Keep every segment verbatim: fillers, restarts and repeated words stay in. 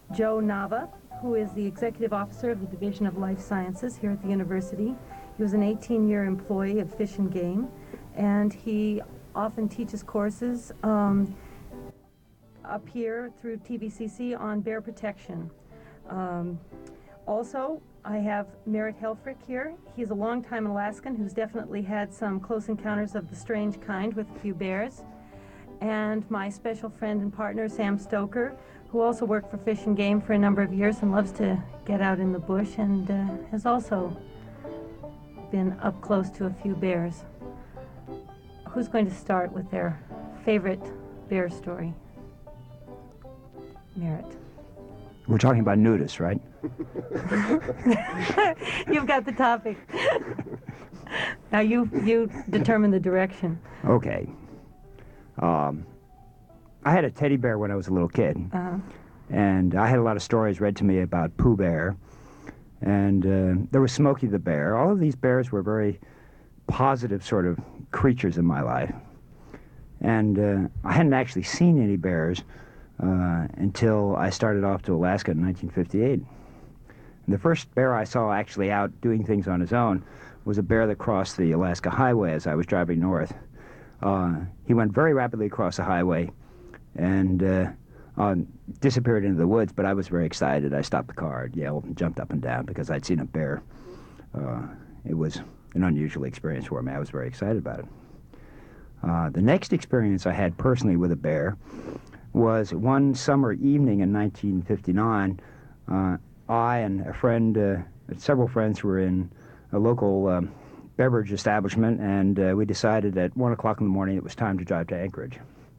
Joe Nava, who is the Executive Officer of the Division of Life Sciences here at the university. He was an eighteen-year employee of Fish and Game, and he often teaches courses um, up here through T V C C on bear protection. Um, also, I have Merritt Helfrich here. He's a longtime Alaskan who's definitely had some close encounters of the strange kind with a few bears. And my special friend and partner, Sam Stoker, who also worked for Fish and Game for a number of years and loves to get out in the bush and uh, has also been up close to a few bears. Who's going to start with their favorite bear story? Merritt. We're talking about nudists, right? You've got the topic. Now you you determine the direction. Okay. Um, I had a teddy bear when I was a little kid, Uh-huh. and I had a lot of stories read to me about Pooh Bear, and uh, there was Smokey the Bear. All of these bears were very positive sort of creatures in my life, and uh, I hadn't actually seen any bears uh, until I started off to Alaska in nineteen fifty-eight. And the first bear I saw actually out doing things on his own was a bear that crossed the Alaska Highway as I was driving north. Uh, he went very rapidly across the highway and uh, uh, disappeared into the woods, but I was very excited. I stopped the car, yelled, and jumped up and down because I'd seen a bear. Uh, it was an unusual experience for me. I was very excited about it. Uh, the next experience I had personally with a bear was one summer evening in nineteen fifty-nine. Uh, I and a friend, uh, several friends were in a local um, beverage establishment, and uh, we decided at one o'clock in the morning it was time to drive to Anchorage.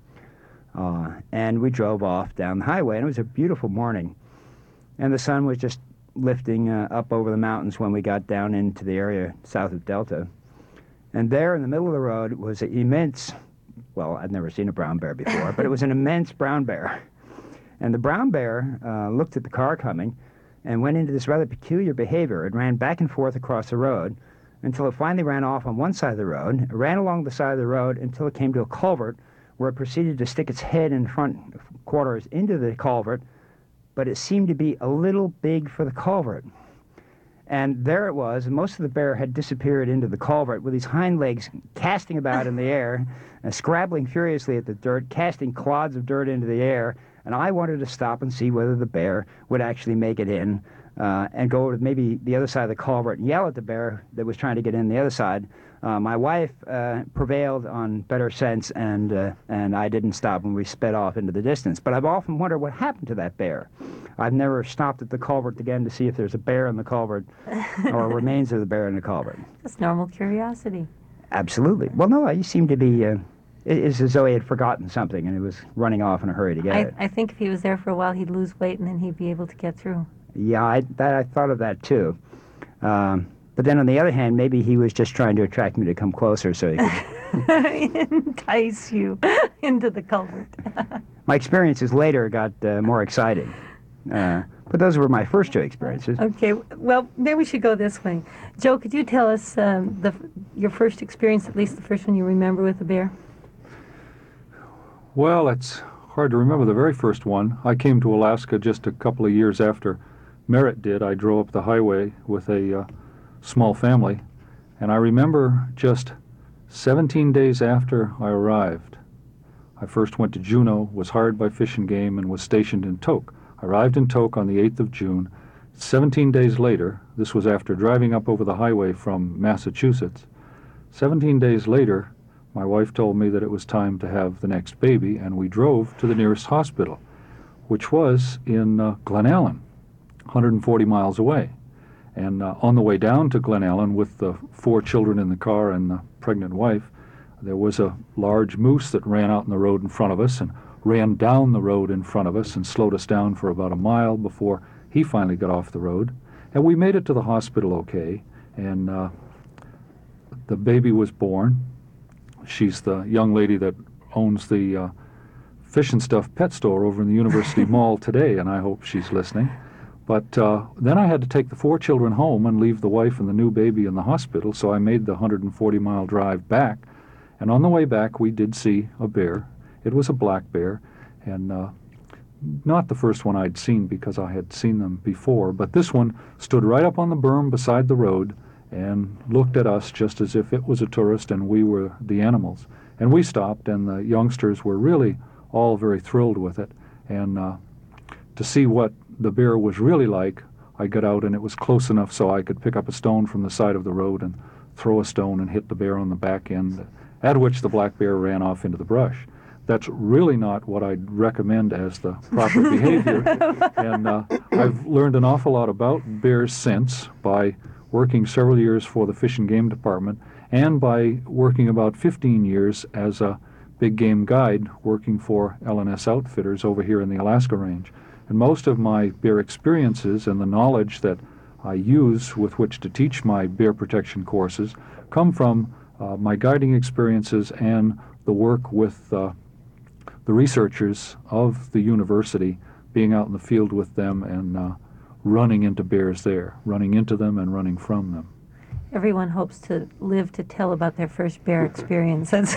Uh, and we drove off down the highway, and it was a beautiful morning. And the sun was just lifting uh, up over the mountains when we got down into the area south of Delta. And there in the middle of the road was an immense, well, I'd never seen a brown bear before, but it was an immense brown bear. And the brown bear uh, looked at the car coming and went into this rather peculiar behavior. It ran back and forth across the road until it finally ran off on one side of the road. It ran along the side of the road until it came to a culvert where it proceeded to stick its head and front quarters into the culvert, but it seemed to be a little big for the culvert. And there it was, and most of the bear had disappeared into the culvert with his hind legs casting about in the air, and scrabbling furiously at the dirt, casting clods of dirt into the air, and I wanted to stop and see whether the bear would actually make it in, uh, and go over to maybe the other side of the culvert and yell at the bear that was trying to get in the other side. Uh, my wife uh, prevailed on better sense, and uh, and I didn't stop, and we sped off into the distance. But I've often wondered what happened to that bear. I've never stopped at the culvert again to see if there's a bear in the culvert or remains of the bear in the culvert. That's normal curiosity. Absolutely. Well, no, he seemed to be, uh, it- it's as though he had forgotten something, and he was running off in a hurry to get I, it. I think if he was there for a while, he'd lose weight and then he'd be able to get through. Yeah, I, that, I thought of that, too. Um, but then on the other hand, maybe he was just trying to attract me to come closer so he could... Entice you into the culvert. My experiences later got uh, more exciting. Uh, but those were my first two experiences. Okay, well, maybe we should go this way. Joe, could you tell us um, the your first experience, at least the first one you remember with a bear? Well, it's hard to remember the very first one. I came to Alaska just a couple of years after Merritt did. I drove up the highway with a uh, small family, and I remember just seventeen days after I arrived. I first went to Juneau, was hired by Fish and Game, and was stationed in Tok. I arrived in Tok on the eighth of June. seventeen days later, this was after driving up over the highway from Massachusetts, seventeen days later, my wife told me that it was time to have the next baby, and we drove to the nearest hospital, which was in uh, Glen Allen, one hundred forty miles away. And uh, on the way down to Glen Allen with the four children in the car and the pregnant wife, there was a large moose that ran out in the road in front of us and ran down the road in front of us and slowed us down for about a mile before he finally got off the road. And we made it to the hospital okay, and uh, the baby was born. She's the young lady that owns the uh, Fish and Stuff pet store over in the University Mall today, and I hope she's listening. But uh, then I had to take the four children home and leave the wife and the new baby in the hospital, so I made the one hundred forty mile drive back. And on the way back, we did see a bear. It was a black bear, and uh, not the first one I'd seen because I had seen them before, but this one stood right up on the berm beside the road and looked at us just as if it was a tourist and we were the animals. And we stopped, and the youngsters were really all very thrilled with it. And uh, to see what the bear was really like, I got out, and it was close enough so I could pick up a stone from the side of the road and throw a stone and hit the bear on the back end, at which the black bear ran off into the brush. That's really not what I'd recommend as the proper behavior. And uh, I've learned an awful lot about bears since by working several years for the Fish and Game Department and by working about fifteen years as a big game guide working for L N S Outfitters over here in the Alaska Range. And most of my bear experiences and the knowledge that I use with which to teach my bear protection courses come from uh, my guiding experiences and the work with uh, the researchers of the university, being out in the field with them and uh, running into bears there, running into them and running from them. Everyone hopes to live to tell about their first bear experience. That's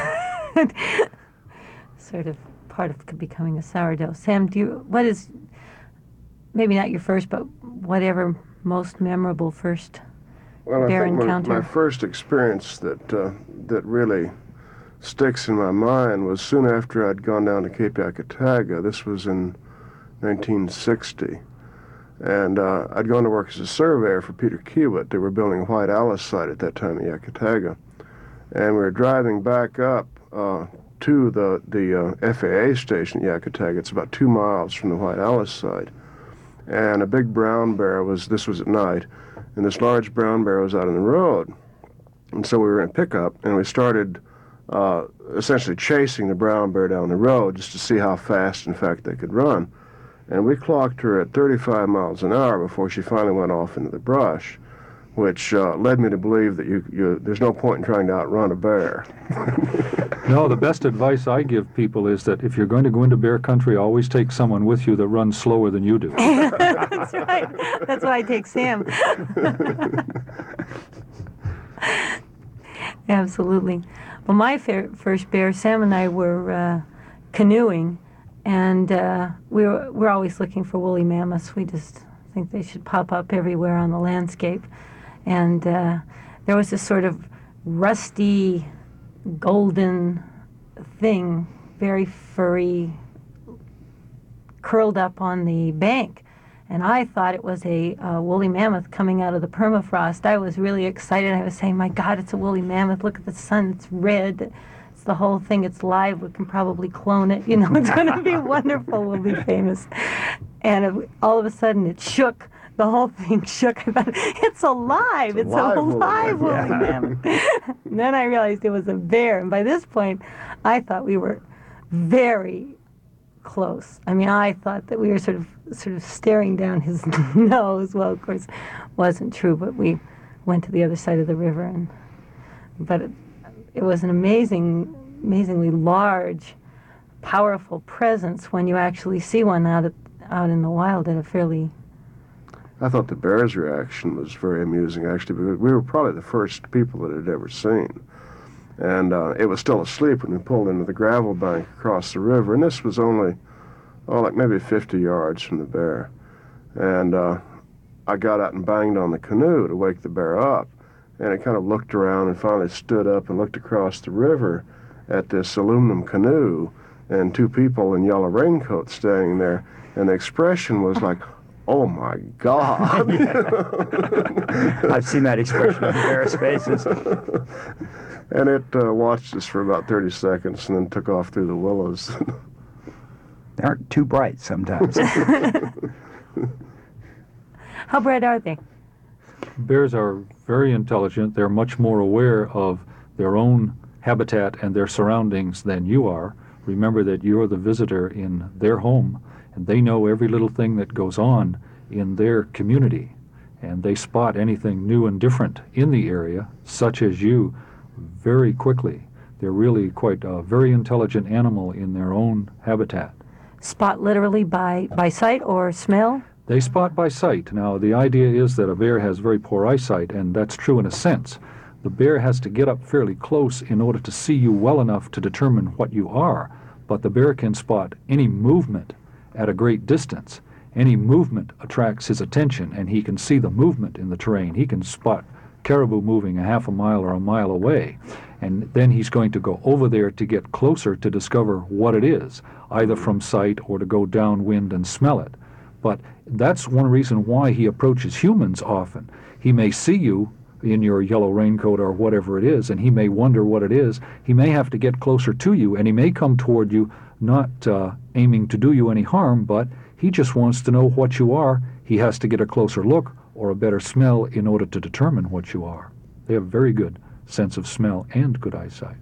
sort of part of becoming a sourdough. Sam, do you, what is, maybe not your first, but whatever most memorable first well, bear I think encounter? My, my first experience that uh, that really sticks in my mind was soon after I'd gone down to Cape Yakataga. This was in nineteen sixty. And uh, I'd gone to work as a surveyor for Peter Kiewit. They were building a White Alice site at that time in Yakataga. And we were driving back up uh, to the, the uh, F A A station at Yakataga. It's about two miles from the White Alice site. And a big brown bear was, this was at night, and this large brown bear was out on the road. And so we were in pickup, and we started uh, essentially chasing the brown bear down the road just to see how fast, in fact, they could run. And we clocked her at thirty-five miles an hour before she finally went off into the brush, which uh, led me to believe that you, you, there's no point in trying to outrun a bear. No, the best advice I give people is that if you're going to go into bear country, always take someone with you that runs slower than you do. That's right. That's why I take Sam. Absolutely. Well, my fir- first bear, Sam and I were uh, canoeing, and uh, we were, we're always looking for woolly mammoths. We just think they should pop up everywhere on the landscape. And uh, there was this sort of rusty, golden thing, very furry, curled up on the bank. And I thought it was a uh, woolly mammoth coming out of the permafrost. I was really excited. I was saying, my God, it's a woolly mammoth. Look at the sun. It's red. It's the whole thing. It's live. We can probably clone it. You know, it's going to be wonderful. We'll be famous. And it, all of a sudden, it shook. The whole thing shook. I thought, it's alive. It's, It's a a live live woolly woolly mammoth. And then I realized it was a bear. And by this point, I thought we were very close. I mean, I thought that we were sort of sort of staring down his nose. Well, of course, wasn't true, but we went to the other side of the river. And but it, it was an amazing, amazingly large, powerful presence when you actually see one out at, out in the wild at a fairly... I thought the bear's reaction was very amusing, actually, because we were probably the first people that it had ever seen. And uh, it was still asleep when we pulled into the gravel bank across the river, and this was only, oh, like maybe fifty yards from the bear. And uh, I got out and banged on the canoe to wake the bear up, and it kind of looked around and finally stood up and looked across the river at this aluminum canoe and two people in yellow raincoats standing there, and the expression was like, oh my God. I've seen that expression on bears' faces. And it uh, watched us for about thirty seconds and then took off through the willows. They aren't too bright sometimes. How bright are they? Bears are very intelligent. They're much more aware of their own habitat and their surroundings than you are. Remember that you're the visitor in their home, and they know every little thing that goes on in their community. And they spot anything new and different in the area, such as you, very quickly. They're really quite a very intelligent animal in their own habitat. Spot literally by, by sight or smell? They spot by sight. Now, the idea is that a bear has very poor eyesight, and that's true in a sense. The bear has to get up fairly close in order to see you well enough to determine what you are, but the bear can spot any movement at a great distance. Any movement attracts his attention, and he can see the movement in the terrain. He can spot caribou moving a half a mile or a mile away, and then he's going to go over there to get closer to discover what it is, either from sight or to go downwind and smell it. But that's one reason why he approaches humans often. He may see you in your yellow raincoat or whatever it is, and he may wonder what it is. He may have to get closer to you, and he may come toward you not uh, aiming to do you any harm, but he just wants to know what you are. He has to get a closer look or a better smell in order to determine what you are. They have very good sense of smell and good eyesight.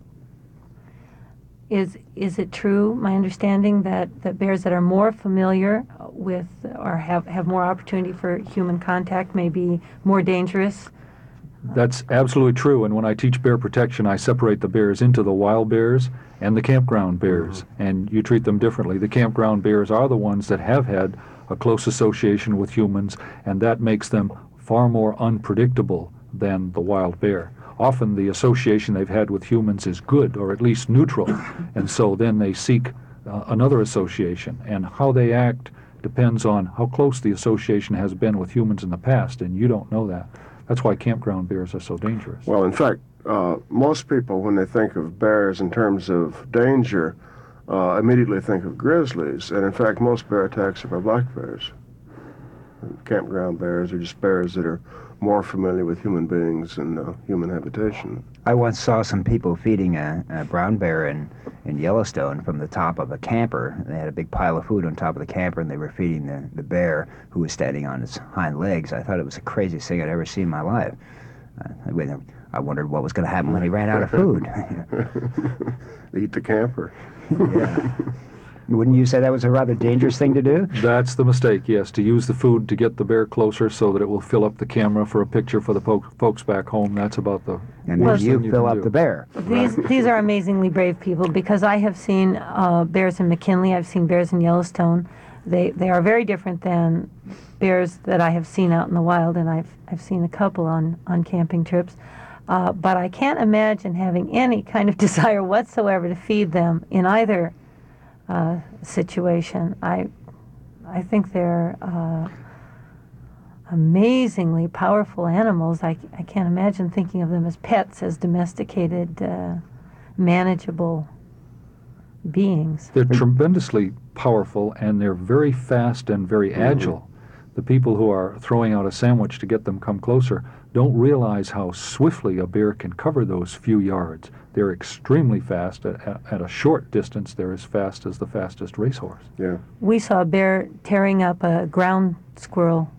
Is is it true, my understanding, that, that bears that are more familiar with or have, have more opportunity for human contact may be more dangerous? That's absolutely true, and when I teach bear protection, I separate the bears into the wild bears and the campground bears, mm-hmm. and you treat them differently. The campground bears are the ones that have had a close association with humans, and that makes them far more unpredictable than the wild bear. Often the association they've had with humans is good, or at least neutral, and so then they seek uh, another association, and how they act depends on how close the association has been with humans in the past, and you don't know that. That's why campground bears are so dangerous. Well, in fact, uh, most people, when they think of bears in terms of danger, uh, immediately think of grizzlies. And in fact, most bear attacks are by black bears. Campground bears are just bears that are more familiar with human beings and uh, human habitation. I once saw some people feeding a, a brown bear in, in Yellowstone from the top of a camper. They had a big pile of food on top of the camper, and they were feeding the, the bear, who was standing on its hind legs. I thought it was the craziest thing I'd ever seen in my life. Uh, I wondered what was going to happen when he ran out of food. Eat the camper. Yeah. Wouldn't you say that was a rather dangerous thing to do? That's the mistake, yes, to use the food to get the bear closer so that it will fill up the camera for a picture for the po- folks back home. That's about the And worst then you thing you fill can up do. the bear. These these are amazingly brave people, because I have seen uh, bears in McKinley. I've seen bears in Yellowstone. They they are very different than bears that I have seen out in the wild, and I've I've seen a couple on on camping trips. Uh, but I can't imagine having any kind of desire whatsoever to feed them in either uh, situation. I I think they're uh, amazingly powerful animals. I, I can't imagine thinking of them as pets, as domesticated, uh, manageable beings. They're tremendously powerful, and they're very fast and very Mm-hmm. agile. The people who are throwing out a sandwich to get them come closer don't realize how swiftly a bear can cover those few yards. They're extremely fast. At, at a short distance, they're as fast as the fastest racehorse. Yeah. We saw a bear tearing up a ground squirrel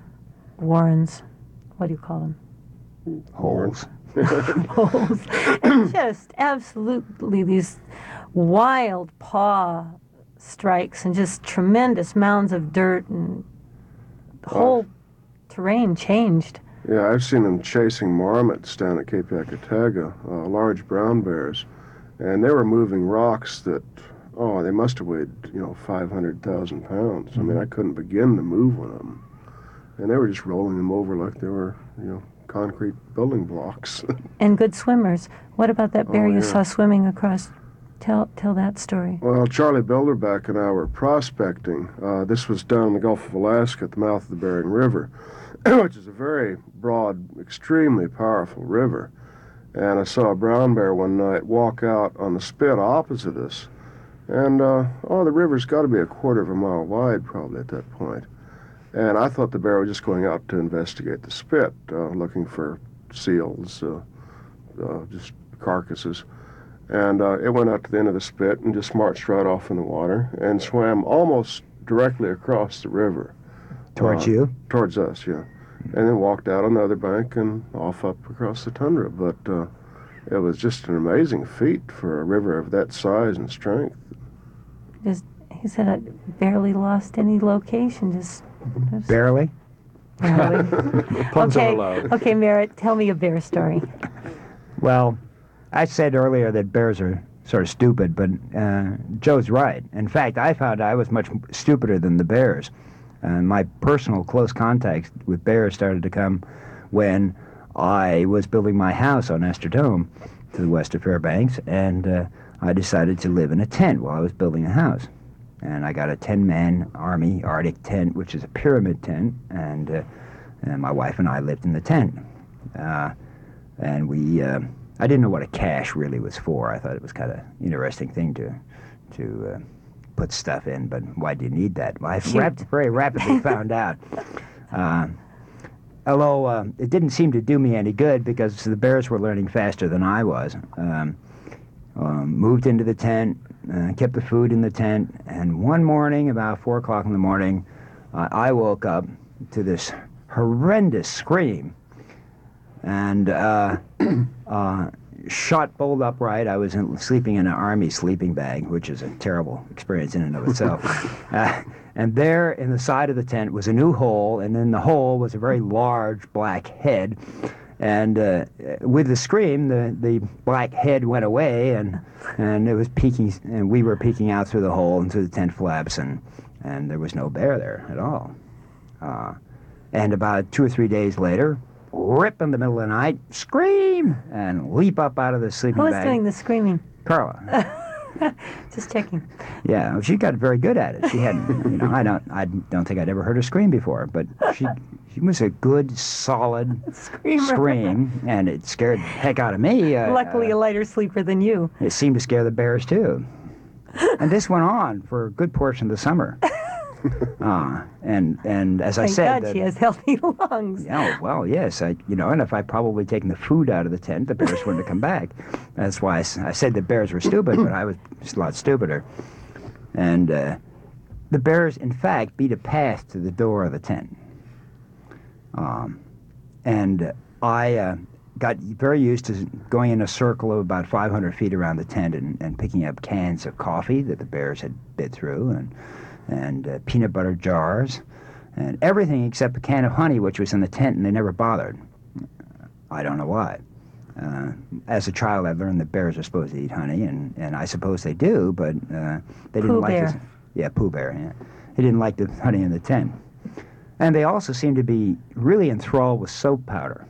warrens. What do you call them? Holes. Holes. And just absolutely these wild paw strikes and just tremendous mounds of dirt, and the whole terrain changed. Yeah, I've seen them chasing marmots down at Cape Yakataga, uh, large brown bears, and they were moving rocks that, oh, they must have weighed, you know, five hundred thousand pounds. Mm-hmm. I mean, I couldn't begin to move one of them. And they were just rolling them over like they were, you know, concrete building blocks. And good swimmers. What about that bear Oh, you yeah. saw swimming across? Tell tell that story. Well, Charlie Bilderback and I were prospecting. Uh, this was down in the Gulf of Alaska at the mouth of the Bering River, which is a very broad, extremely powerful river. And I saw a brown bear one night walk out on the spit opposite us. And, uh, oh, the river's got to be a quarter of a mile wide probably at that point. And I thought the bear was just going out to investigate the spit, uh, looking for seals, uh, uh, just carcasses. And uh, it went out to the end of the spit and just marched right off in the water and swam almost directly across the river. Towards uh, you? Towards us, yeah. And then walked out on the other bank and off up across the tundra. But uh, it was just an amazing feat for a river of that size and strength. Just he said it barely lost any location. Just, just Barely? barely. Puns okay, are allowed. okay, Merritt, tell me a bear story. Well, I said earlier that bears are sort of stupid, but uh, Joe's right. In fact, I found I was much stupider than the bears. Uh, my personal close contact with bears started to come when I was building my house on Esther Dome to the west of Fairbanks, and uh, I decided to live in a tent while I was building a house. and I got a ten-man Army Arctic tent, which is a pyramid tent, and, uh, and my wife and I lived in the tent. Uh, and we, uh, I didn't know what a cache really was for. I thought it was kind of interesting thing to, to uh, put stuff in, but why do you need that? Well, I rap- very rapidly found out. Uh, although uh, it didn't seem to do me any good because the bears were learning faster than I was. Um, um, moved into the tent, uh, kept the food in the tent, and one morning, about four o'clock in the morning, uh, I woke up to this horrendous scream, and uh, uh, shot bolt upright. I was in, sleeping in an Army sleeping bag, which is a terrible experience in and of itself. uh, and there in the side of the tent was a new hole, and in the hole was a very large black head. And uh, with the scream, the, the black head went away, and and it was peeking, and we were peeking out through the hole and through the tent flaps, and, and there was no bear there at all. Uh, and about two or three days later, rip in the middle of the night, scream, and leap up out of the sleeping Who was bag. doing the screaming? Carla. Just checking. Yeah, she got very good at it. She had, you know, I don't, I don't think I'd ever heard her scream before, but she, she was a good, solid Screamer. scream, and it scared the heck out of me. Uh, Luckily, a uh, lighter sleeper than you. it seemed to scare the bears too, and this went on for a good portion of the summer. Uh, and and as I Thank said, God the- she has healthy lungs. Oh, well, yes. I, you know, and if I'd probably taken the food out of the tent, the bears wouldn't have come back. That's why I, s- I said the bears were stupid, but I was just a lot stupider. And uh, the bears, in fact, beat a path to the door of the tent. Um, and I uh, got very used to going in a circle of about five hundred feet around the tent and, and picking up cans of coffee that the bears had bit through, and and uh, peanut butter jars, and everything except a can of honey, which was in the tent, and they never bothered. I don't know why. Uh, as a child, I learned that bears are supposed to eat honey, and, and I suppose they do, but uh, they didn't Pooh like Bear. this. Yeah, Pooh Bear, yeah. They didn't like the honey in the tent. And they also seemed to be really enthralled with soap powder.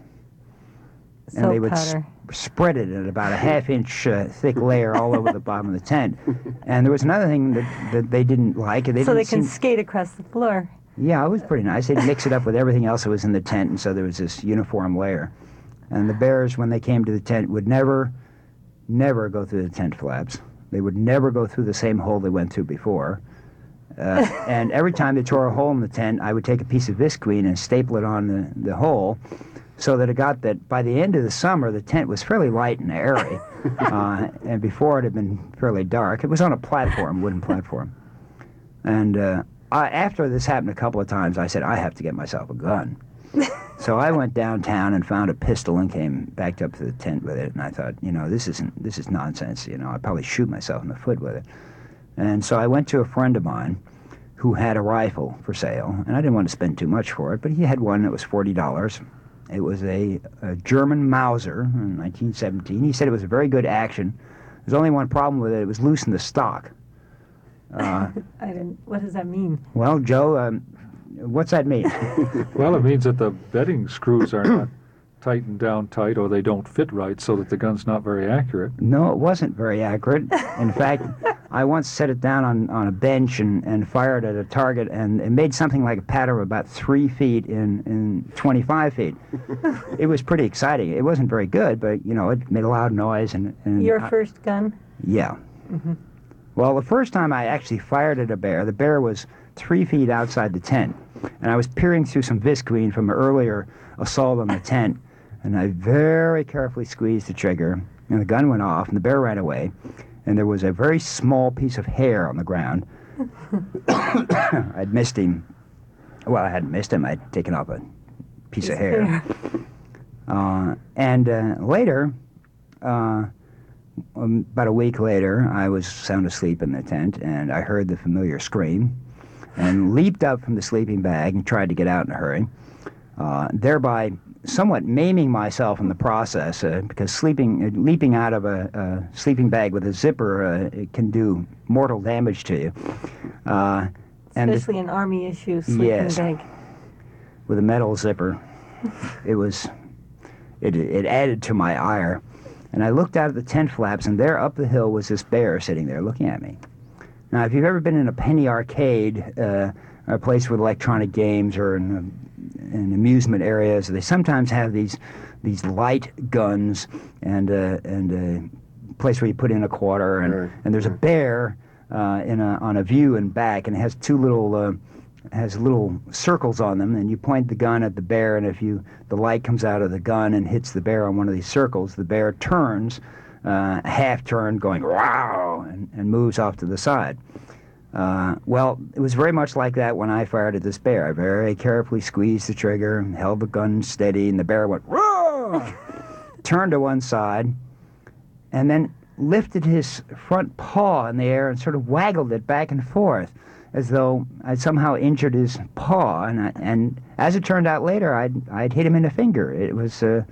And Soap they would s- powder. spread it in about a half-inch uh, thick layer all over the bottom of the tent. And there was another thing that, that they didn't like. They So didn't they can seem- skate across the floor. Yeah, it was pretty nice. They'd mix it up with everything else that was in the tent, and so there was this uniform layer. And the bears, when they came to the tent, would never, never go through the tent flaps. They would never go through the same hole they went through before. Uh, and every time they tore a hole in the tent, I would take a piece of visqueen and staple it on the, the hole, so that it got that by the end of the summer, the tent was fairly light and airy. uh, and before it had been fairly dark. It was on a platform, wooden platform. And uh, I, after this happened a couple of times, I said, I have to get myself a gun. So I went downtown and found a pistol and came back up to the tent with it. And I thought, you know, this isn't this is nonsense. You know, I'd probably shoot myself in the foot with it. And so I went to a friend of mine who had a rifle for sale, and I didn't want to spend too much for it, but he had one that was forty dollars. It was a, a German Mauser in nineteen seventeen. He said it was a very good action. There's only one problem with it. It was loose in the stock. Uh, I didn't. What does that mean? well, Joe, um, what's that mean? Well, it means that the bedding screws are not tightened down tight, or they don't fit right, so that the gun's not very accurate. No, it wasn't very accurate. In fact, I once set it down on, on a bench and, and fired at a target, and it made something like a pattern of about three feet in, in twenty-five feet. It was pretty exciting. It wasn't very good, but, you know, it made a loud noise. And, and Your I- first gun? Yeah. Well, the first time I actually fired at a bear, the bear was three feet outside the tent, and I was peering through some visqueen from an earlier assault on the tent, and I very carefully squeezed the trigger, and the gun went off, and the bear ran away, and there was a very small piece of hair on the ground. I'd missed him. Well, I hadn't missed him. I'd taken off a piece of hair. Uh, and uh, later, uh, um, about a week later, I was sound asleep in the tent, and I heard the familiar scream, and leaped up from the sleeping bag and tried to get out in a hurry, uh, thereby somewhat maiming myself in the process, uh, because sleeping, uh, leaping out of a, a sleeping bag with a zipper uh, it can do mortal damage to you. Uh, and the- Especially an Army issue sleeping Yes. bag. with a metal zipper. It was, it, it added to my ire. And I looked out at the tent flaps, and there up the hill was this bear sitting there looking at me. Now, if you've ever been in a penny arcade, uh, or a place with electronic games, or in, uh, in amusement areas, they sometimes have these these light guns and uh, and a place where you put in a quarter, and, Right. and there's a bear uh, in a, on a view and back, and it has two little uh, has little circles on them, and you point the gun at the bear, and if you the light comes out of the gun and hits the bear on one of these circles, the bear turns, uh, half turn, going wow, and, and moves off to the side. Uh, well, it was very much like that when I fired at this bear. I very carefully squeezed the trigger, and held the gun steady, and the bear went roar, turned to one side, and then lifted his front paw in the air and sort of waggled it back and forth, as though I'd somehow injured his paw. And I, and as it turned out later, I'd I'd hit him in the finger. It was uh,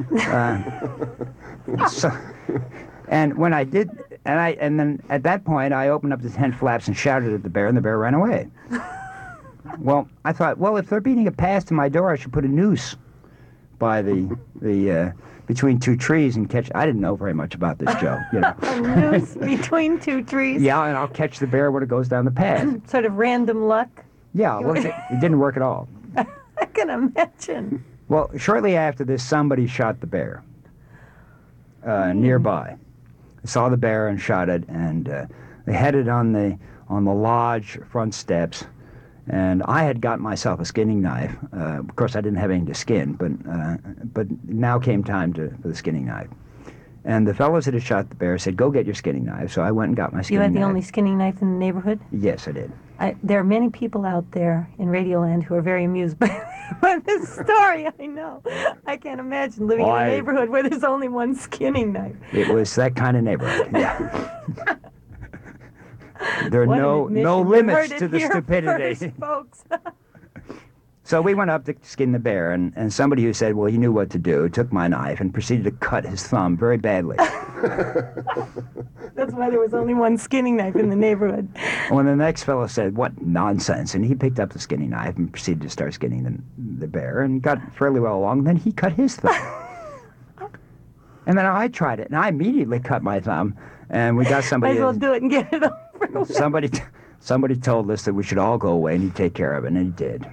uh, so. And when I did, and I and then at that point, I opened up the tent flaps and shouted at the bear, and the bear ran away. Well, I thought, well, if they're beating a path to my door, I should put a noose by the the uh, between two trees and catch. I didn't know very much about this, Joe. You know. A noose between two trees. Yeah, and I'll catch the bear when it goes down the path. Sort of random luck. Yeah, well, it, it didn't work at all. I can imagine. Well, shortly after this, somebody shot the bear uh, nearby. I saw the bear and shot it, and uh, they had it on the on the lodge front steps. And I had got myself a skinning knife. Uh, of course, I didn't have anything to skin, but uh, but now came time to for the skinning knife. And the fellows that had shot the bear said, "Go get your skinning knife." So I went and got my You skinning had the knife. only skinning knife in the neighborhood? Yes, I did. I, there are many people out there in Radioland who are very amused by, by this story, I know. I can't imagine living Well, in a I- neighborhood where there's only one skinning knife. It was that kind of neighborhood. Yeah. There are What an no admission. no You limits heard it to the here stupidity. first, folks. So we went up to skin the bear, and, and somebody who said, well, he knew what to do, took my knife and proceeded to cut his thumb very badly. That's why there was only one skinning knife in the neighborhood. When the next fellow said, what nonsense, and he picked up the skinning knife and proceeded to start skinning the, the bear and got fairly well along, then he cut his thumb. And then I tried it, and I immediately cut my thumb, and we got Might somebody... as well do it and get it over with. Somebody, somebody told us that we should all go away, and he'd take care of it, and he did.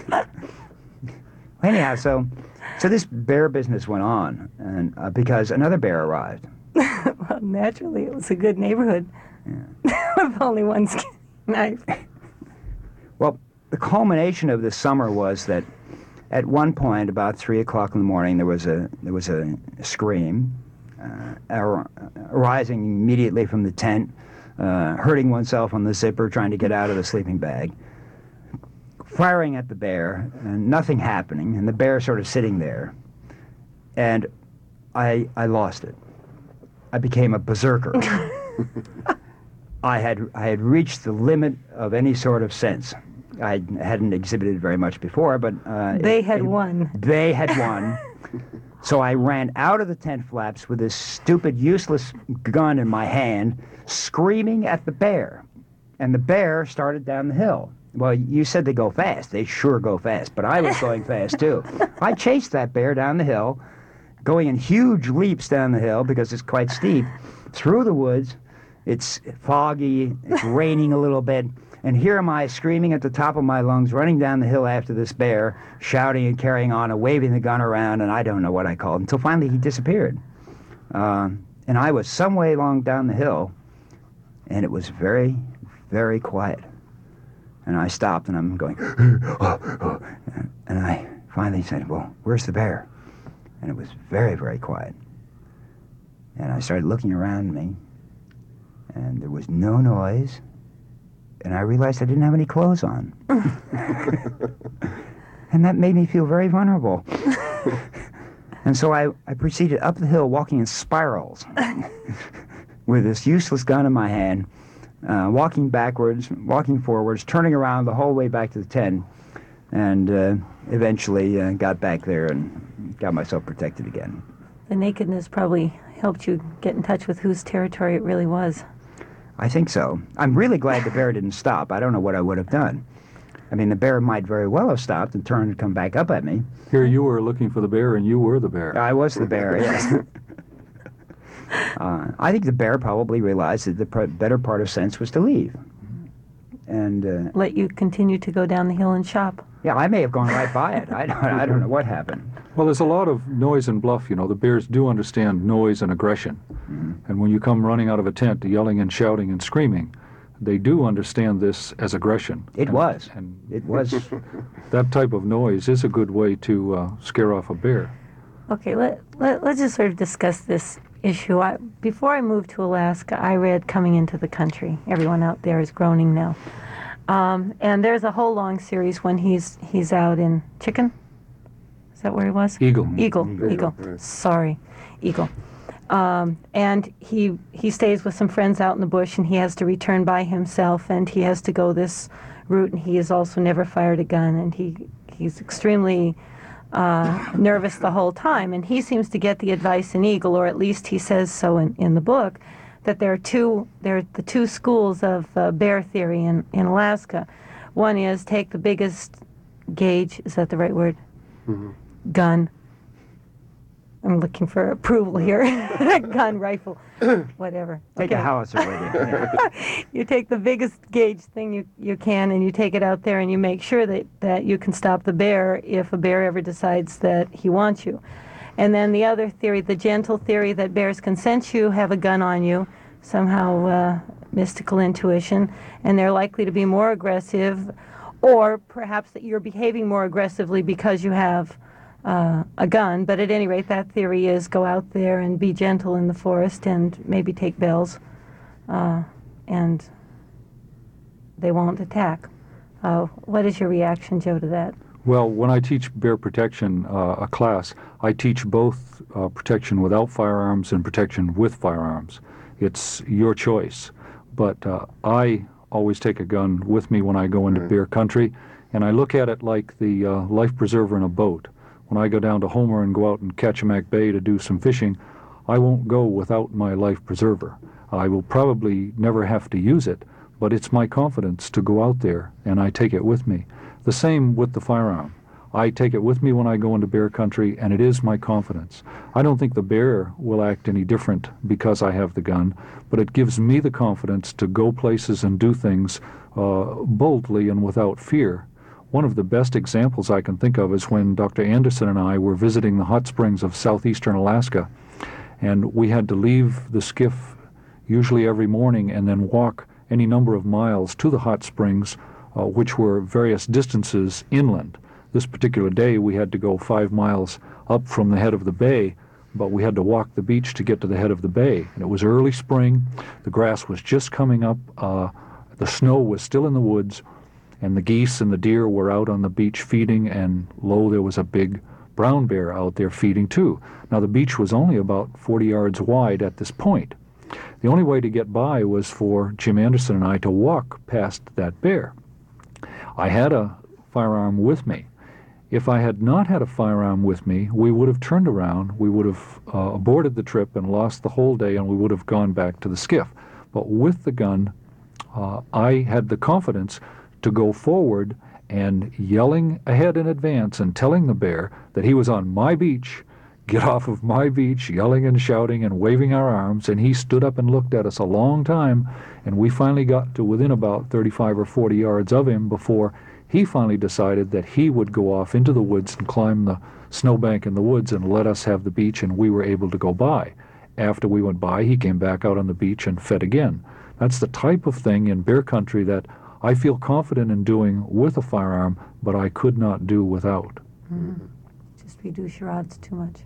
Anyhow, so, so this bear business went on, and uh, because another bear arrived. Well, naturally, it was a good neighborhood. With only one skinning knife. Well, the culmination of this summer was that, at one point, about three o'clock in the morning, there was a there was a scream, uh, ar- arising immediately from the tent, uh, hurting oneself on the zipper, trying to get out of the sleeping bag, firing at the bear, and nothing happening, and the bear sort of sitting there, and I I lost it. I became a berserker. I had I had reached the limit of any sort of sense. I hadn't exhibited very much before, but uh, They it- had it- won. They had won. So I ran out of the tent flaps with this stupid, useless gun in my hand, screaming at the bear. And the bear started down the hill. Well, you said they go fast. They sure go fast, but I was going fast too. I chased that bear down the hill, going in huge leaps down the hill because it's quite steep, through the woods. It's foggy, it's raining a little bit, and here am I screaming at the top of my lungs, running down the hill after this bear, shouting and carrying on and waving the gun around, and I don't know what I called, until finally he disappeared. Um, and I was some way along down the hill, and it was very, very quiet. And I stopped, and I'm going, and I finally said, well, where's the bear? And it was very, very quiet. And I started looking around me, and there was no noise, and I realized I didn't have any clothes on. And that made me feel very vulnerable. And so I, I proceeded up the hill, walking in spirals, with this useless gun in my hand, uh, walking backwards, walking forwards, turning around the whole way back to the tent, and uh, eventually uh, got back there and got myself protected again. The nakedness probably helped you get in touch with whose territory it really was. I think so. I'm really glad the bear didn't stop. I don't know what I would have done. I mean, the bear might very well have stopped and turned and come back up at me. Here you were looking for the bear, and you were the bear. I was the bear, yes. uh, I think the bear probably realized that the pr- better part of sense was to leave. And uh, let you continue to go down the hill and shop. yeah, I may have gone right by it. I don't, I don't know what happened. Well, there's a lot of noise and bluff, you know. The bears do understand noise and aggression. Mm-hmm. And when you come running out of a tent yelling and shouting and screaming, they do understand this as aggression. It and, was. And It was. that type of noise is a good way to uh, scare off a bear. Okay, let, let, let's just sort of discuss this issue. I, before I moved to Alaska, I read Coming into the Country. Everyone out there is groaning now. Um, and there's a whole long series when he's he's out in Chicken. Is that where he was? Eagle. Eagle. Eagle, Eagle. right. Sorry, Eagle. Um, and he he stays with some friends out in the bush, and he has to return by himself, and he has to go this route, and he has also never fired a gun, and he he's extremely uh, nervous the whole time. And he seems to get the advice in Eagle, or at least he says so in, in the book, that there are two there are the two schools of uh, bear theory in, in Alaska. One is take the biggest gauge, is that the right word? Mhm. Gun. I'm looking for approval here. Gun, rifle, whatever. Take Okay. a howitzer with you. Yeah. You take the biggest gauge thing you, you can, and you take it out there, and you make sure that, that you can stop the bear if a bear ever decides that he wants you. And then the other theory, the gentle theory, that bears can sense you have a gun on you, somehow uh, mystical intuition, and they're likely to be more aggressive, or perhaps that you're behaving more aggressively because you have uh, a gun. But at any rate, that theory is go out there and be gentle in the forest and maybe take bells, uh, and they won't attack. Uh, what is your reaction, Joe, to that? Well, when I teach bear protection, uh, a class, I teach both uh, protection without firearms and protection with firearms. It's your choice. But uh, I always take a gun with me when I go into Right. bear country, and I look at it like the uh, life preserver in a boat. When I go down to Homer and go out in Kachemak Bay to do some fishing, I won't go without my life preserver. I will probably never have to use it, but it's my confidence to go out there, and I take it with me. The same with the firearm. I take it with me when I go into bear country, and it is my confidence. I don't think the bear will act any different because I have the gun, but it gives me the confidence to go places and do things uh, boldly and without fear. One of the best examples I can think of is when Doctor Anderson and I were visiting the hot springs of southeastern Alaska, and we had to leave the skiff usually every morning and then walk any number of miles to the hot springs, uh, which were various distances inland. This particular day we had to go five miles up from the head of the bay, but we had to walk the beach to get to the head of the bay. And it was early spring, the grass was just coming up, uh, the snow was still in the woods, and the geese and the deer were out on the beach feeding, and lo, there was a big brown bear out there feeding too. Now the beach was only about forty yards wide at this point. The only way to get by was for Jim Anderson and I to walk past that bear. I had a firearm with me. If I had not had a firearm with me, we would have turned around, we would have uh, aborted the trip and lost the whole day, and we would have gone back to the skiff. But with the gun, uh, I had the confidence to go forward and yelling ahead in advance and telling the bear that he was on my beach, get off of my beach, yelling and shouting and waving our arms, and he stood up and looked at us a long time, and we finally got to within about thirty-five or forty yards of him before he finally decided that he would go off into the woods and climb the snowbank in the woods and let us have the beach, and we were able to go by. After we went by, he came back out on the beach and fed again. That's the type of thing in bear country that I feel confident in doing with a firearm, but I could not do without. Mm. Just reduce your odds too much.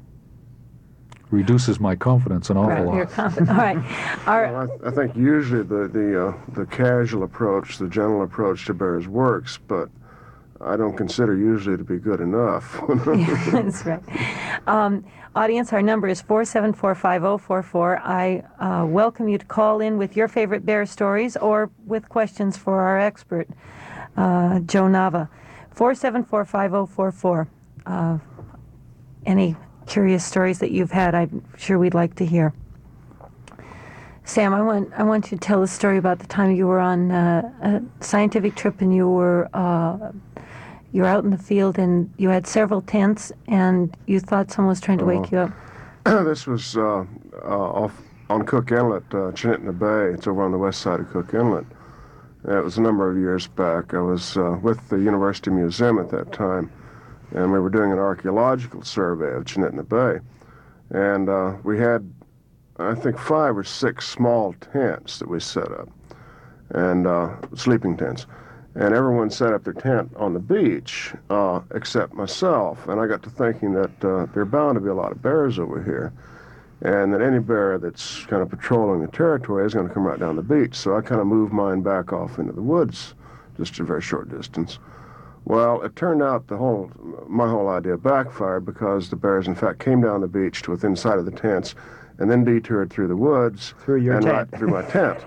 Reduces my confidence an awful Right, lot. you're confident. All right. All right. Well, I, I think usually the the uh, the casual approach, the gentle approach to bears works, but I don't consider usually to be good enough. Yeah, that's right. Um, audience, our number is four seven four, five zero four four. I uh, welcome you to call in with your favorite bear stories or with questions for our expert, uh, Joe Nava. four seven four, five zero four four. Uh, any curious stories that you've had, I'm sure we'd like to hear. Sam, I want I want you to tell a story about the time you were on uh, a scientific trip and you were uh, you were out in the field and you had several tents and you thought someone was trying to wake you up. This was uh, uh, off on Cook Inlet, uh, Chinitna Bay. It's over on the west side of Cook Inlet. It was a number of years back. I was uh, with the University Museum at that time, and we were doing an archaeological survey of Chitinitna Bay. And uh, we had, I think, five or six small tents that we set up, and uh, sleeping tents. And everyone set up their tent on the beach, uh, except myself. And I got to thinking that uh, there are bound to be a lot of bears over here, and that any bear that's kind of patrolling the territory is going to come right down the beach. So I kind of moved mine back off into the woods, just a very short distance. Well, it turned out the whole, my whole idea backfired, because the bears, in fact, came down the beach to within sight of the tents, and then detoured through the woods. Through your and tent. Right through my tent.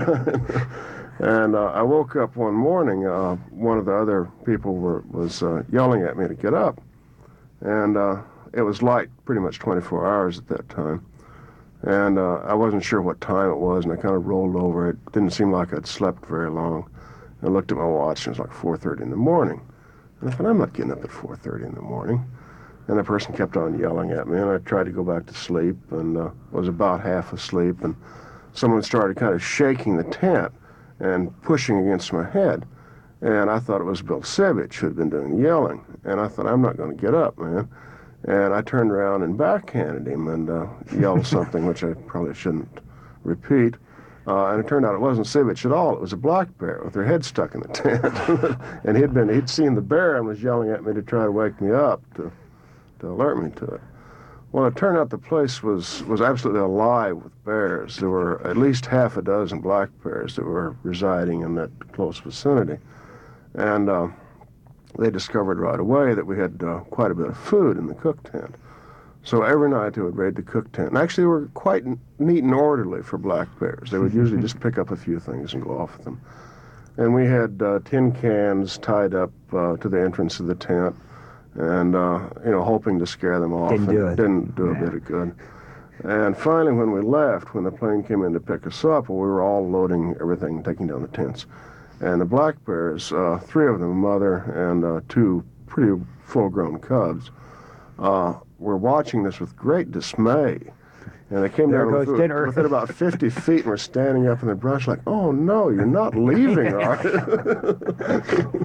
And uh, I woke up one morning, uh, one of the other people were, was uh, yelling at me to get up. And uh, it was light pretty much twenty-four hours at that time. And uh, I wasn't sure what time it was, and I kind of rolled over. It didn't seem like I'd slept very long. I looked at my watch, and it was like four thirty in the morning. And I thought, I'm not getting up at four thirty in the morning. And the person kept on yelling at me, and I tried to go back to sleep, and uh, was about half asleep, and someone started kind of shaking the tent and pushing against my head. And I thought it was Bill Sivich who had been doing the yelling. And I thought, I'm not going to get up, man. And I turned around and backhanded him and uh, yelled something, which I probably shouldn't repeat. Uh, and it turned out it wasn't Sivich at all. It was a black bear with her head stuck in the tent. And he'd been, he'd seen the bear and was yelling at me to try to wake me up, to, to alert me to it. Well, it turned out the place was, was absolutely alive with bears. There were at least half a dozen black bears that were residing in that close vicinity. And uh, they discovered right away that we had uh, quite a bit of food in the cook tent. So every night they would raid the cook tent. And actually, they were quite neat and orderly for black bears. They would usually just pick up a few things and go off with them. And we had uh, tin cans tied up uh, to the entrance of the tent, and, uh, you know, hoping to scare them off. Didn't do and it. Didn't do a Yeah. bit of good. And finally, when we left, when the plane came in to pick us up, well, we were all loading everything, taking down the tents. And the black bears, uh, three of them, a mother and uh, two pretty full-grown cubs, uh, were watching this with great dismay. And they came There down goes with, dinner. within about fifty feet and were standing up in the brush like, oh, no, you're not leaving, are you?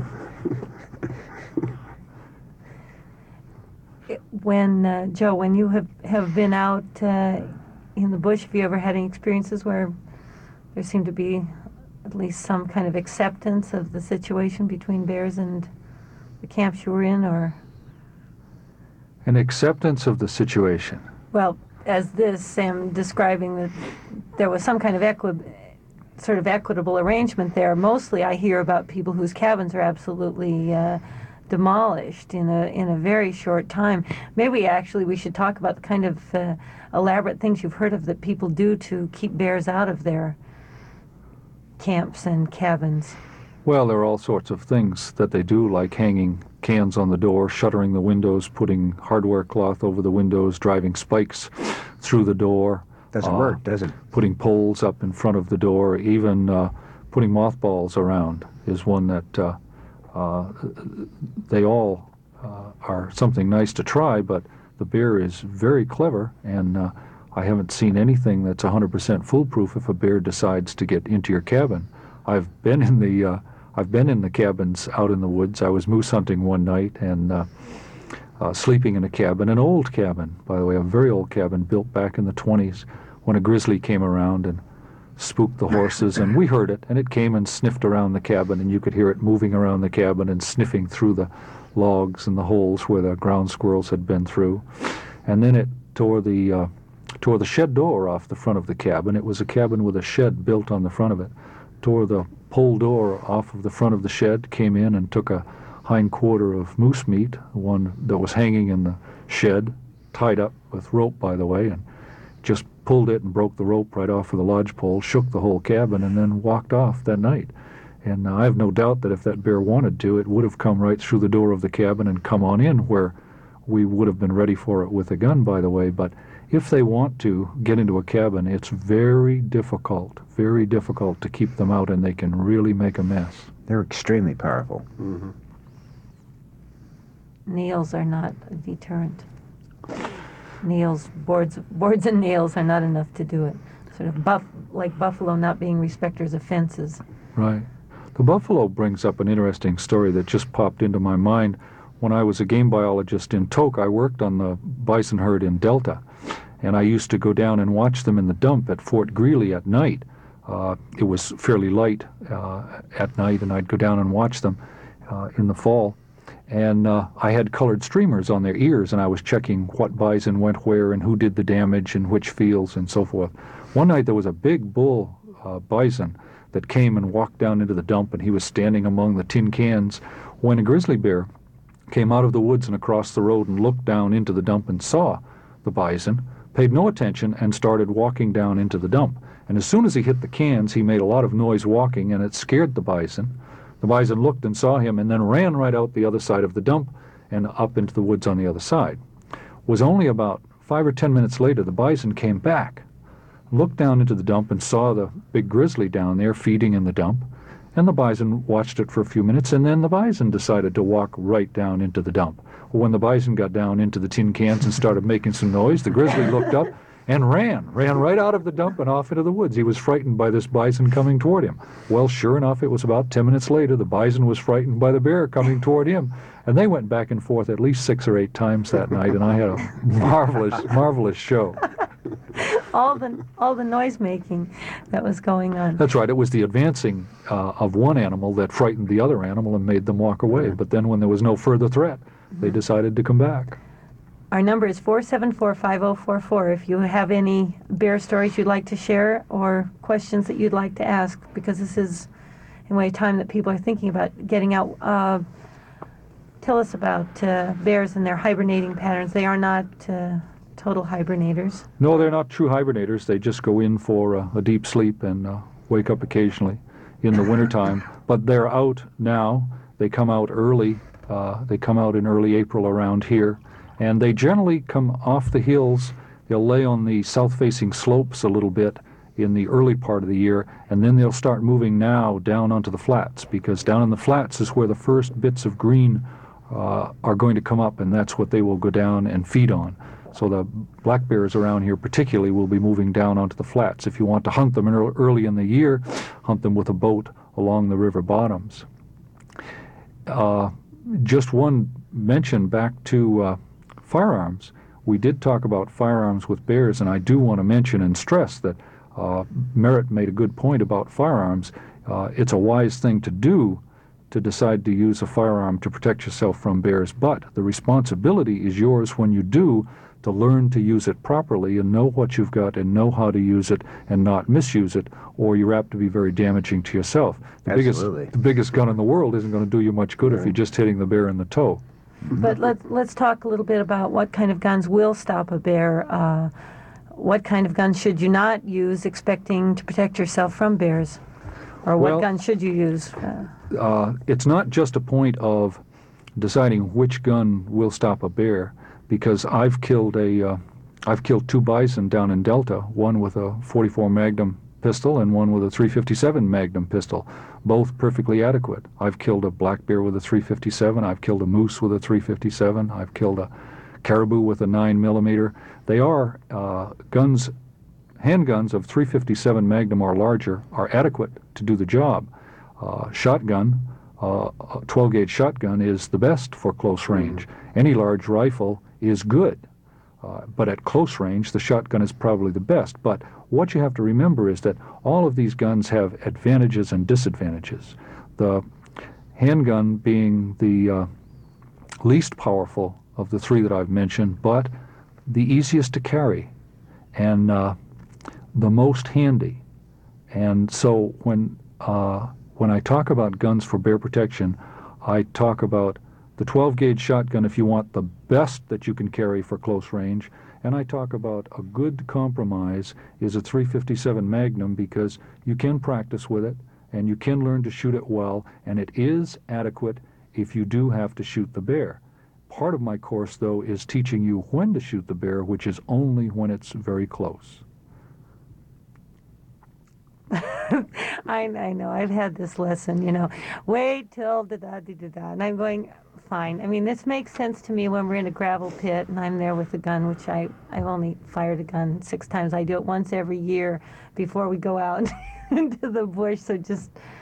When, uh, Joe, when you have, have been out uh, in the bush, have you ever had any experiences where there seemed to be at least some kind of acceptance of the situation between bears and the camps you were in, or? An acceptance of the situation. Well, as this, Sam, describing that there was some kind of equi- sort of equitable arrangement there. Mostly I hear about people whose cabins are absolutely uh, demolished in a in a very short time. Maybe actually we should talk about the kind of uh, elaborate things you've heard of that people do to keep bears out of their camps and cabins. Well, there are all sorts of things that they do, like hanging cans on the door, shuttering the windows, putting hardware cloth over the windows, driving spikes through the door. Doesn't uh, work, does it? Putting poles up in front of the door, even uh, putting mothballs around is one that uh, uh, they all uh, are something nice to try, but the bear is very clever, and uh, I haven't seen anything that's one hundred percent foolproof if a bear decides to get into your cabin. I've been in the uh, I've been in the cabins out in the woods. I was moose hunting one night and uh, uh, sleeping in a cabin, an old cabin, by the way, a very old cabin built back in the twenties, when a grizzly came around and spooked the horses, and we heard it, and it came and sniffed around the cabin, and you could hear it moving around the cabin and sniffing through the logs and the holes where the ground squirrels had been through. And then it tore the uh, tore the shed door off the front of the cabin. It was a cabin with a shed built on the front of it. Tore the pole door off of the front of the shed, came in and took a hind quarter of moose meat, one that was hanging in the shed, tied up with rope, by the way, and just pulled it and broke the rope right off of the lodge pole, shook the whole cabin, and then walked off that night. And uh, I have no doubt that if that bear wanted to, it would have come right through the door of the cabin and come on in, where we would have been ready for it with a gun, by the way. But if they want to get into a cabin, it's very difficult, very difficult to keep them out, and they can really make a mess. They're extremely powerful. Mm-hmm. Nails are not a deterrent. Nails, boards, boards and nails are not enough to do it. Sort of buff, like buffalo not being respecters of fences. Right. The buffalo brings up an interesting story that just popped into my mind. When I was a game biologist in Tok, I worked on the bison herd in Delta, and I used to go down and watch them in the dump at Fort Greely at night. Uh, it was fairly light uh, at night, and I'd go down and watch them uh, in the fall. And uh, I had colored streamers on their ears, and I was checking what bison went where and who did the damage in which fields and so forth. One night there was a big bull uh, bison that came and walked down into the dump, and he was standing among the tin cans when a grizzly bear came out of the woods and across the road and looked down into the dump and saw the bison, paid no attention, and started walking down into the dump. And as soon as he hit the cans, he made a lot of noise walking, and it scared the bison. The bison looked and saw him and then ran right out the other side of the dump and up into the woods on the other side. It was only about five or ten minutes later the bison came back, looked down into the dump and saw the big grizzly down there feeding in the dump, and the bison watched it for a few minutes, and then the bison decided to walk right down into the dump. Well, when the bison got down into the tin cans and started making some noise, the grizzly looked up and ran, ran right out of the dump and off into the woods. He was frightened by this bison coming toward him. Well, sure enough, it was about ten minutes later, the bison was frightened by the bear coming toward him. And they went back and forth at least six or eight times that night, and I had a marvelous, marvelous show. all the all the noise making that was going on. That's right. It was the advancing uh, of one animal that frightened the other animal and made them walk away. But then when there was no further threat, they decided to come back. Our number is four seven four, five oh four four if you have any bear stories you'd like to share or questions that you'd like to ask, because this is, in a way, time that people are thinking about getting out. Uh, tell us about uh, bears and their hibernating patterns. They are not uh, total hibernators. No, they're not true hibernators. They just go in for a, a deep sleep and uh, wake up occasionally in the wintertime. But they're out now. They come out early. Uh, they come out in early April around here. And they generally come off the hills. They'll lay on the south-facing slopes a little bit in the early part of the year, and then they'll start moving now down onto the flats, because down in the flats is where the first bits of green uh, are going to come up, and that's what they will go down and feed on. So the black bears around here particularly will be moving down onto the flats. If you want to hunt them in early in the year, hunt them with a boat along the river bottoms. Uh, just one mention back to uh, firearms. We did talk about firearms with bears, and I do want to mention and stress that uh, Merritt made a good point about firearms. Uh, it's a wise thing to do to decide to use a firearm to protect yourself from bears, but the responsibility is yours when you do to learn to use it properly and know what you've got and know how to use it and not misuse it, or you're apt to be very damaging to yourself. The Absolutely. biggest, the biggest gun in the world isn't going to do you much good if you're just hitting the bear in the toe. But let's let's talk a little bit about what kind of guns will stop a bear. Uh, what kind of guns should you not use expecting to protect yourself from bears? Or what Well, gun should you use? Uh, uh, it's not just a point of deciding which gun will stop a bear, because I've killed a, uh, I've killed two bison down in Delta, one with a forty-four Magnum pistol and one with a three fifty-seven Magnum pistol, both perfectly adequate. I've killed a black bear with a three fifty-seven, I've killed a moose with a three fifty-seven, I've killed a caribou with a nine millimeter. They are uh, guns, handguns of three fifty-seven Magnum or larger are adequate to do the job. Uh, shotgun, uh, a twelve gauge shotgun is the best for close range. Any large rifle is good, uh, but at close range the shotgun is probably the best. But what you have to remember is that all of these guns have advantages and disadvantages. The handgun being the uh, least powerful of the three that I've mentioned, but the easiest to carry and uh, the most handy. And so when uh, when I talk about guns for bear protection, I talk about the twelve gauge shotgun if you want the best that you can carry for close range, and I talk about a good compromise is a three fifty-seven Magnum, because you can practice with it and you can learn to shoot it well, and it is adequate if you do have to shoot the bear. Part of my course, though, is teaching you when to shoot the bear, which is only when it's very close. I, I know, I've had this lesson, you know, wait till da-da-da-da-da, and I'm going, fine. I mean, this makes sense to me when we're in a gravel pit and I'm there with a gun, which I, I've only fired a gun six times. I do it once every year before we go out into the bush, so just,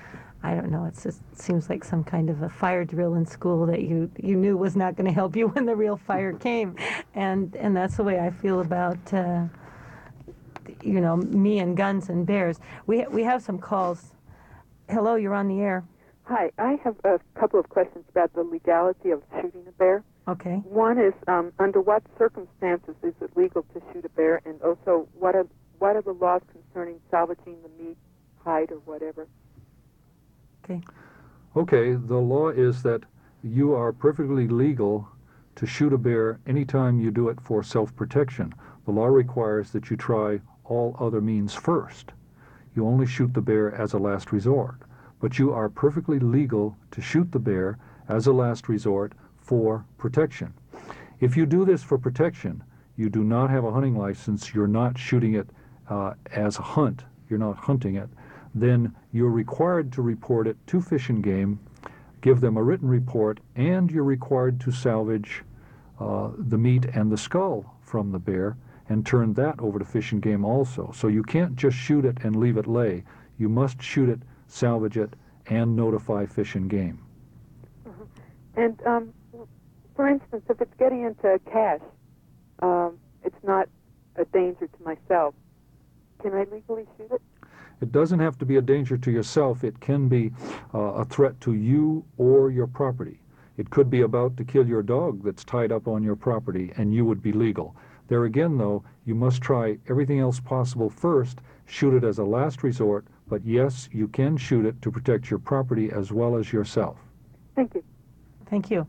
I don't know, it's just, it seems like some kind of a fire drill in school that you, you knew was not going to help you when the real fire came. And, and that's the way I feel about, uh, you know, me and guns and bears. We, we have some calls. Hello, you're on the air. Hi, I have a couple of questions about the legality of shooting a bear. Okay. One is, um, under what circumstances is it legal to shoot a bear, and also what are what are the laws concerning salvaging the meat, hide, or whatever? Okay. Okay, the law is that you are perfectly legal to shoot a bear anytime you do it for self-protection. The law requires that you try all other means first. You only shoot the bear as a last resort. But you are perfectly legal to shoot the bear as a last resort for protection. If you do this for protection, you do not have a hunting license, you're not shooting it uh, as a hunt, you're not hunting it, then you're required to report it to Fish and Game, give them a written report, and you're required to salvage uh, the meat and the skull from the bear and turn that over to Fish and Game also. So you can't just shoot it and leave it lay. You must shoot it, salvage it, and notify Fish and Game. Uh-huh. And um, for instance, if it's getting into cash, um, it's not a danger to myself. Can I legally shoot it? It doesn't have to be a danger to yourself. It can be uh, a threat to you or your property. It could be about to kill your dog that's tied up on your property, and you would be legal. There again, though, you must try everything else possible first, shoot it as a last resort, but yes, you can shoot it to protect your property as well as yourself. Thank you. Thank you.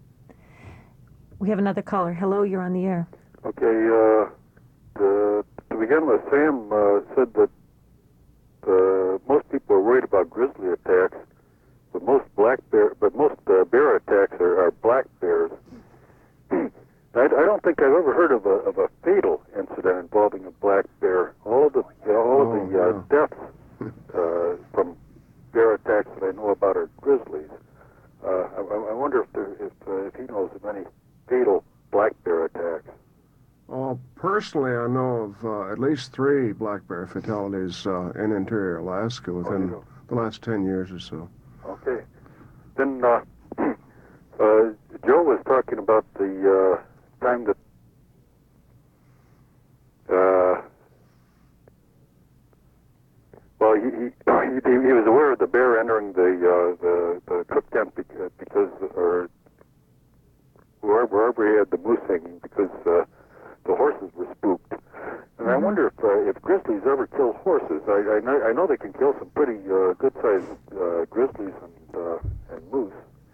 We have another caller. Hello, you're on the air. Okay, uh, the, to begin with, Sam uh, said that uh, most people are worried about grizzly attacks, but most black bear, but most uh, bear attacks are, are black bears. I, I don't think I've ever heard of a of a fatal incident involving a black bear. All of the all of Oh, the uh, yeah. deaths uh, from bear attacks that I know about are grizzlies. Uh, I, I wonder if there, if uh, if he knows of any fatal black bear attacks. Oh, personally, I know of uh, at least three black bear fatalities uh, in interior Alaska within know. the last ten years or so. Okay. Then uh, uh, Joe was talking about the uh, time that uh, well, he, he he he was aware of the bear entering the uh, the the cook tent because, because or wherever, wherever he had the moose hanging because uh, the horses were spooked. And I wonder if uh, if grizzlies ever kill horses. I I know, I know they can kill some pretty uh, good-sized uh, grizzlies and uh, and moose.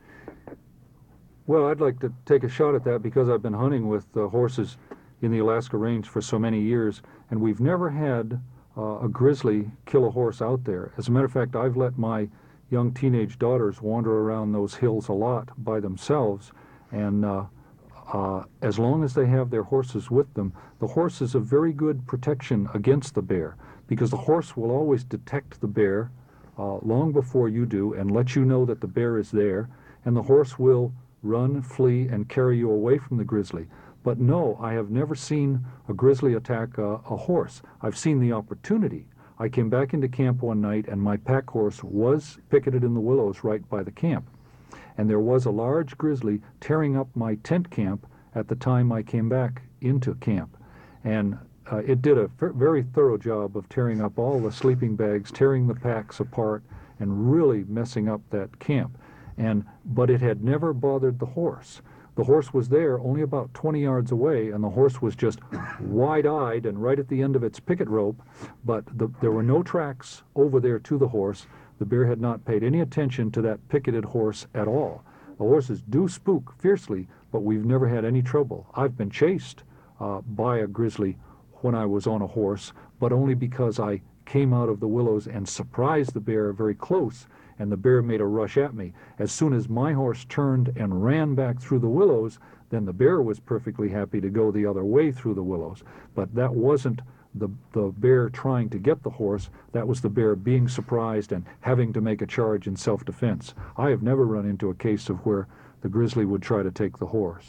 Well, I'd like to take a shot at that because I've been hunting with uh, horses in the Alaska Range for so many years, and we've never had uh, a grizzly kill a horse out there. As a matter of fact, I've let my young teenage daughters wander around those hills a lot by themselves, and uh, uh, as long as they have their horses with them, the horse is a very good protection against the bear because the horse will always detect the bear uh, long before you do and let you know that the bear is there, and the horse will run, flee, and carry you away from the grizzly. But no, I have never seen a grizzly attack a, a horse. I've seen the opportunity. I came back into camp one night and my pack horse was picketed in the willows right by the camp. And there was a large grizzly tearing up my tent camp at the time I came back into camp. And uh, it did a f- very thorough job of tearing up all the sleeping bags, tearing the packs apart, and really messing up that camp. And but it had never bothered the horse. The horse was there only about twenty yards away, and the horse was just wide-eyed and right at the end of its picket rope, but the, there were no tracks over there to the horse. The bear had not paid any attention to that picketed horse at all. The horses do spook fiercely, but we've never had any trouble. I've been chased uh, by a grizzly when I was on a horse, but only because I came out of the willows and surprised the bear very close, and the bear made a rush at me. As soon as my horse turned and ran back through the willows, then the bear was perfectly happy to go the other way through the willows. But that wasn't the, the bear trying to get the horse, that was the bear being surprised and having to make a charge in self-defense. I have never run into a case of where the grizzly would try to take the horse.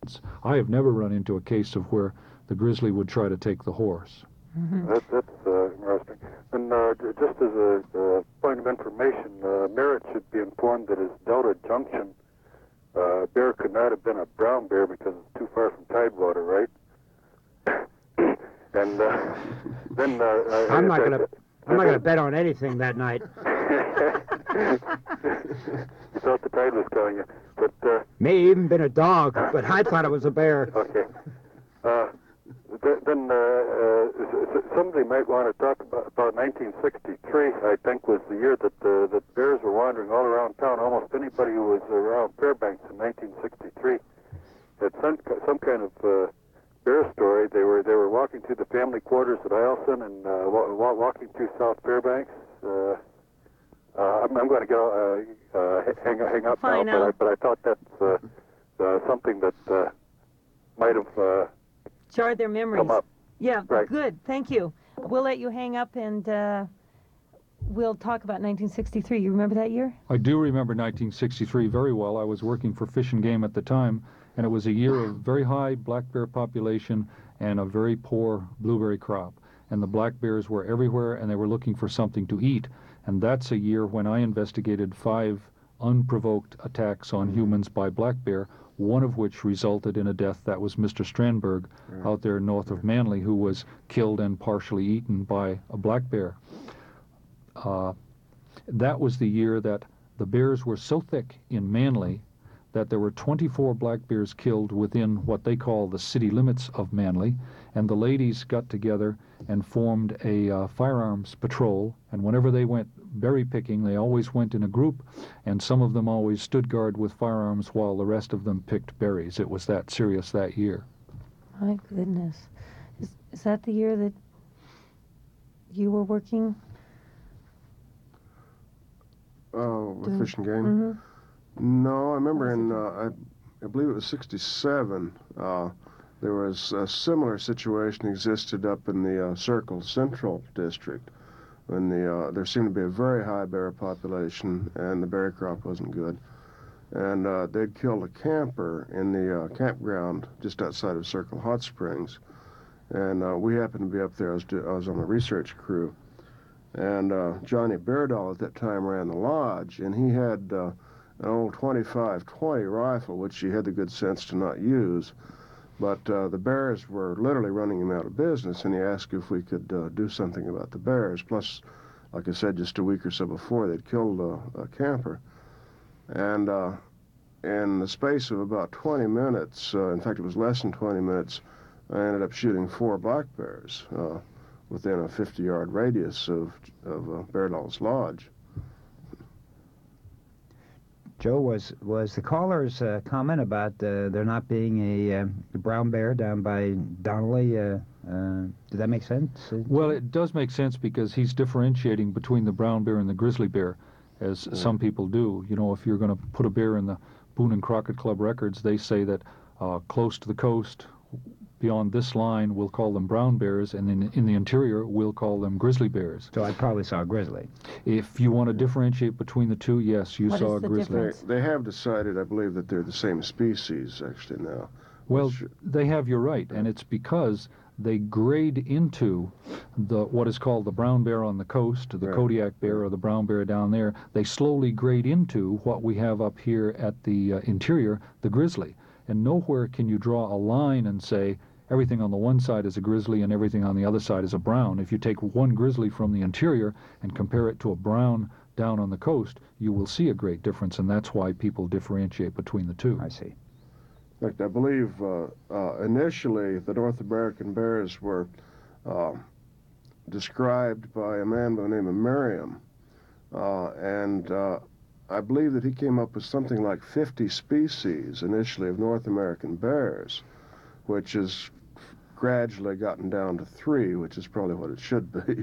I have never run into a case of where the grizzly would try to take the horse. Mm-hmm. That, that's uh, interesting. And uh, j- just as a uh, point of information, uh, Merritt should be informed that his Delta Junction uh, bear could not have been a brown bear because it's too far from Tidewater, right? and uh, then uh, I'm not uh, gonna. I'm not gonna bet on anything that night. You thought the tide was calling you, but uh, May even been a dog, but I thought it was a bear. okay. Uh, th- then uh, uh, s- s- somebody might want to talk about, about nineteen sixty-three. I think was the year that uh, that bears were wandering all around town. Almost anybody who was around Fairbanks in nineteen sixty-three had some some kind of uh, bear story. They were they were walking through the family quarters at Eielson and uh, wa- wa- walking through South Fairbanks. Uh, uh, I'm, I'm going to go uh, uh, hang hang up Fine, now, but I, Al. but I thought that's uh, uh, something that uh, might have uh, Jarred their memories. come up. Yeah, Right. good. Thank you. We'll let you hang up and uh, we'll talk about nineteen sixty-three. You remember that year? I do remember nineteen sixty-three very well. I was working for Fish and Game at the time, and it was a year of very high black bear population and a very poor blueberry crop. And the black bears were everywhere, and they were looking for something to eat. And that's a year when I investigated five unprovoked attacks on humans by black bear, one of which resulted in a death. That was Mister Strandberg out there north of Manly, who was killed and partially eaten by a black bear. Uh, that was the year that the bears were so thick in Manly that there were twenty-four black bears killed within what they call the city limits of Manly, and the ladies got together and formed a uh, firearms patrol, and whenever they went berry picking, they always went in a group, and some of them always stood guard with firearms while the rest of them picked berries. It was that serious that year. My goodness. Is, is that the year that you were working? Oh, with Do- Fish and Game? Mm-hmm. No, I remember in, uh, I, I believe it was sixty-seven, uh, there was a similar situation existed up in the uh, Circle Central District when the, uh, there seemed to be a very high bear population and the berry crop wasn't good. And uh, they'd killed a camper in the uh, campground just outside of Circle Hot Springs. And uh, we happened to be up there. I was, do- I was on a research crew. And uh, Johnny Beardoll at that time ran the lodge, and he had uh, an old twenty-five twenty rifle, which he had the good sense to not use. But uh, the bears were literally running him out of business, and he asked if we could uh, do something about the bears. Plus, like I said, just a week or so before, they'd killed a, a camper. And uh, in the space of about twenty minutes, uh, in fact, it was less than twenty minutes, I ended up shooting four black bears uh, within a fifty-yard radius of, of uh, Beardoll's lodge. Joe, was was the caller's uh, comment about uh, there not being a, uh, a brown bear down by Donnelly? Uh, uh, did that make sense? Well, it does make sense because he's differentiating between the brown bear and the grizzly bear, as some people do. You know, if you're going to put a bear in the Boone and Crockett Club records, they say that uh, close to the coast, beyond this line, we'll call them brown bears, and in, in the interior, we'll call them grizzly bears. So I probably saw a grizzly. If you want to differentiate between the two, yes, you What saw is a the grizzly. difference? They, they have decided, I believe, that they're the same species, actually, now. Well, Which- they have you right, and it's because they grade into the what is called the brown bear on the coast, the Right. Kodiak bear, or the brown bear down there. They slowly grade into what we have up here at the uh, interior, the grizzly. And nowhere can you draw a line and say everything on the one side is a grizzly and everything on the other side is a brown. If you take one grizzly from the interior and compare it to a brown down on the coast, you will see a great difference, and that's why people differentiate between the two. I see. In fact, I believe uh, uh, initially the North American bears were uh, described by a man by the name of Merriam, uh, and uh, I believe that he came up with something like fifty species initially of North American bears, which has gradually gotten down to three, which is probably what it should be.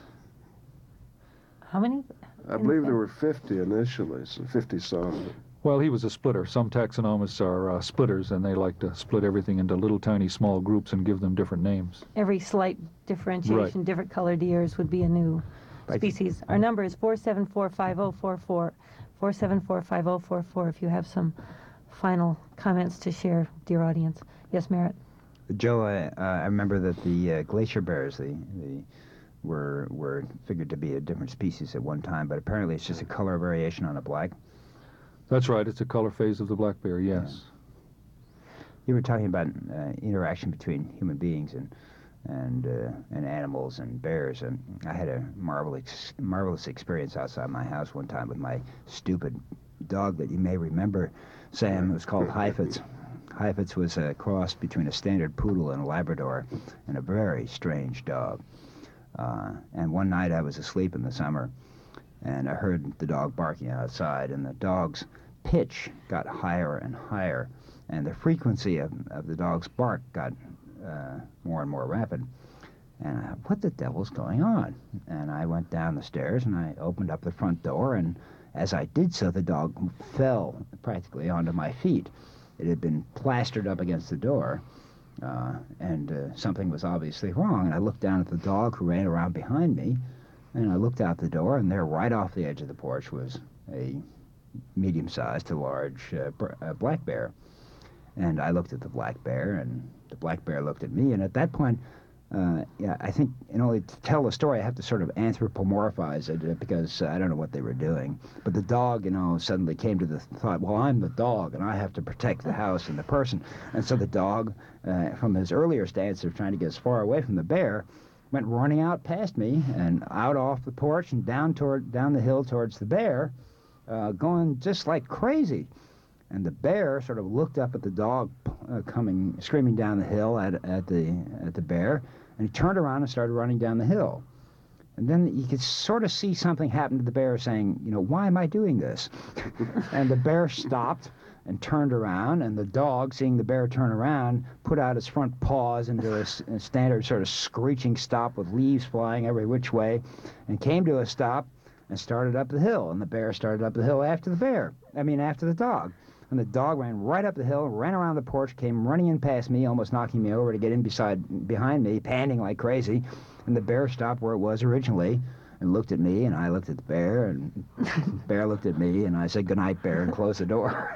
How many? I believe there were fifty initially, so fifty some. Well, he was a splitter. Some taxonomists are uh, splitters, and they like to split everything into little tiny small groups and give them different names. Every slight differentiation, different colored ears would be a new species. Our number is four seven four, five oh four four, four seven four, five oh four four if you have some final comments to share, dear audience. Yes, Merritt? Joe, I, uh, I remember that the uh, glacier bears, the, the were were figured to be a different species at one time, but apparently it's just a color variation on a black. That's right. It's a color phase of the black bear, yes. Yeah. You were talking about uh, interaction between human beings and and uh, and animals and bears, and I had a marvelous marvelous experience outside my house one time with my stupid dog that you may remember, Sam. It was called Heifetz. Heifetz was a cross between a standard poodle and a Labrador, and a very strange dog. Uh, and one night I was asleep in the summer, and I heard the dog barking outside, and the dog's pitch got higher and higher, and the frequency of, of the dog's bark got uh, more and more rapid. And I, what the devil's going on? And I went down the stairs, and I opened up the front door, and as I did so, the dog fell practically onto my feet. It had been plastered up against the door. Uh, and uh, something was obviously wrong. And I looked down at the dog who ran around behind me, and I looked out the door, and there right off the edge of the porch was a medium-sized to large uh, br- uh, black bear. And I looked at the black bear, and the black bear looked at me, and at that point, uh, yeah, I think in order to tell the story, I have to sort of anthropomorphize it uh, because uh, I don't know what they were doing. But the dog, you know, suddenly came to the thought, well, I'm the dog, and I have to protect the house and the person. And so the dog, uh, from his earlier stance of trying to get as far away from the bear, went running out past me and out off the porch and down toward down the hill towards the bear, uh, going just like crazy. And the bear sort of looked up at the dog uh, coming, screaming down the hill at at the at the bear, and he turned around and started running down the hill. And then you could sort of see something happen to the bear, saying, you know, why am I doing this? And the bear stopped and turned around, and the dog, seeing the bear turn around, put out its front paws into a, a standard sort of screeching stop with leaves flying every which way, and came to a stop and started up the hill. And the bear started up the hill after the bear, I mean after the dog. And the dog ran right up the hill, ran around the porch, came running in past me, almost knocking me over to get in beside, behind me, panting like crazy. And the bear stopped where it was originally and looked at me, and I looked at the bear, and the bear looked at me, and I said, "Good night, bear," and closed the door.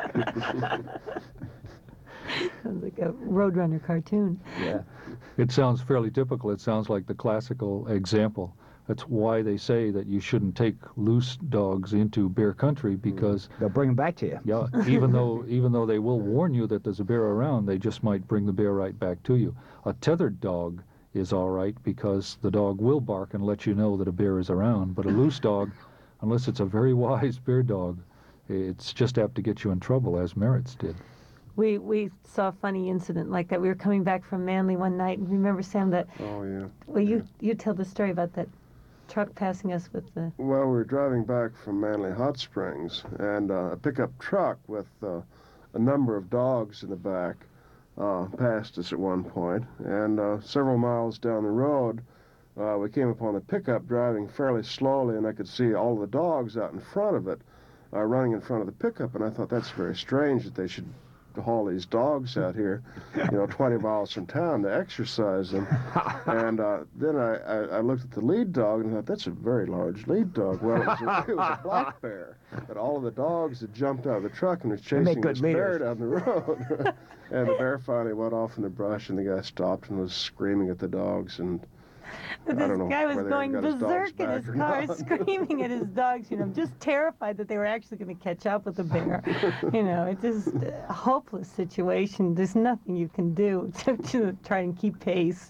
Sounds like a Roadrunner cartoon. Yeah. It sounds fairly typical. It sounds like the classical example. That's why they say that you shouldn't take loose dogs into bear country, because they'll bring them back to you. Yeah, even though even though they will warn you that there's a bear around, they just might bring the bear right back to you. A tethered dog is all right because the dog will bark and let you know that a bear is around. But a loose dog, unless it's a very wise bear dog, it's just apt to get you in trouble, as Merritt's did. We we saw a funny incident like that. We were coming back from Manly one night, and remember, Sam, that... Oh, yeah. Well, you, you tell the story about that truck passing us with the... Well, we were driving back from Manly Hot Springs, and uh, a pickup truck with uh, a number of dogs in the back uh, passed us at one point, and uh, several miles down the road, uh, we came upon a pickup driving fairly slowly, and I could see all the dogs out in front of it, uh, running in front of the pickup, and I thought that's very strange that they should haul these dogs out here, you know, twenty miles from town to exercise them. And uh, then I, I, I looked at the lead dog and thought, that's a very large lead dog. Well, it was a, it was a black bear. But all of the dogs had jumped out of the truck and was chasing this bear down the road. And the bear finally went off in the brush, and the guy stopped and was screaming at the dogs. And But I this don't know guy was whether going he got his dogs berserk in his back or car, not. screaming at his dogs, you know, just terrified that they were actually going to catch up with the bear. You know, it's just a hopeless situation. There's nothing you can do to, to try and keep pace.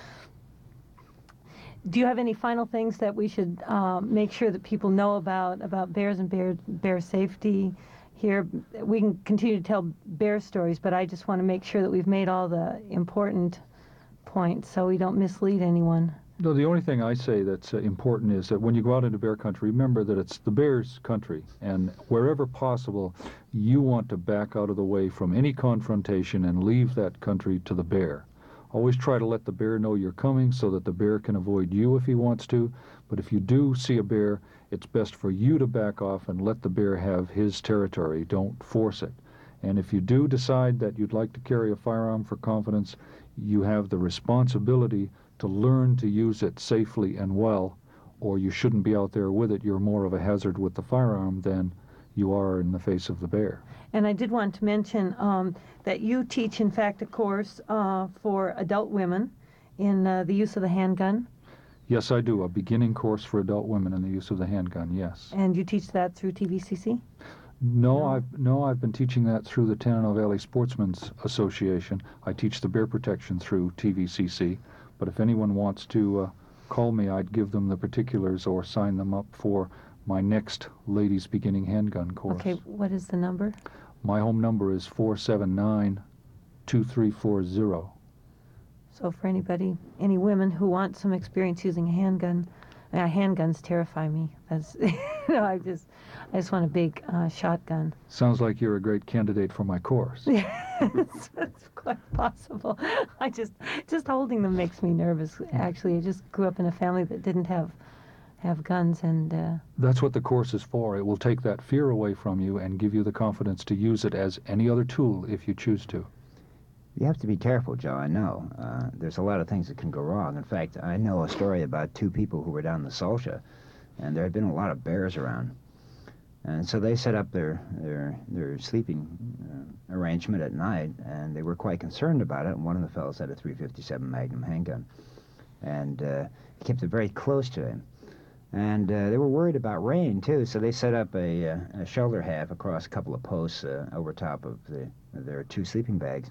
Do you have any final things that we should um, make sure that people know about, about bears and bear, bear safety? Here, we can continue to tell bear stories, but I just want to make sure that we've made all the important points so we don't mislead anyone. No, the only thing I say that's uh, important is that when you go out into bear country, remember that it's the bear's country, and wherever possible, you want to back out of the way from any confrontation and leave that country to the bear. Always try to let the bear know you're coming so that the bear can avoid you if he wants to, but if you do see a bear, it's best for you to back off and let the bear have his territory. Don't force it. And if you do decide that you'd like to carry a firearm for confidence, you have the responsibility to learn to use it safely and well, or you shouldn't be out there with it. You're more of a hazard with the firearm than you are in the face of the bear. And I did want to mention um, that you teach, in fact, a course uh, for adult women in uh, the use of the handgun. Yes, I do. A beginning course for adult women in the use of the handgun, yes. And you teach that through T V C C? No, No. I've no, I've been teaching that through the Tanana Valley Sportsmen's Association. I teach the bear protection through T V C C. But if anyone wants to uh, call me, I'd give them the particulars or sign them up for my next ladies beginning handgun course. Okay, what is the number? My home number is four seven nine, two three four zero. So for anybody, any women who want some experience using a handgun, uh, handguns terrify me. That's, you know, I just, I just want a big uh, shotgun. Sounds like you're a great candidate for my course. It's, it's quite possible. I just, just holding them makes me nervous. Actually, I just grew up in a family that didn't have, have guns, and uh, That's what the course is for. It will take that fear away from you and give you the confidence to use it as any other tool if you choose to. You have to be careful, Joe, I know. Uh, there's a lot of things that can go wrong. In fact, I know a story about two people who were down the Salsha, and there had been a lot of bears around. And so they set up their, their, their sleeping uh, arrangement at night, and they were quite concerned about it, and one of the fellows had a three fifty-seven Magnum handgun. And uh, he kept it very close to him. And uh, they were worried about rain, too, so they set up a, uh, a shelter half across a couple of posts uh, over top of the, their two sleeping bags.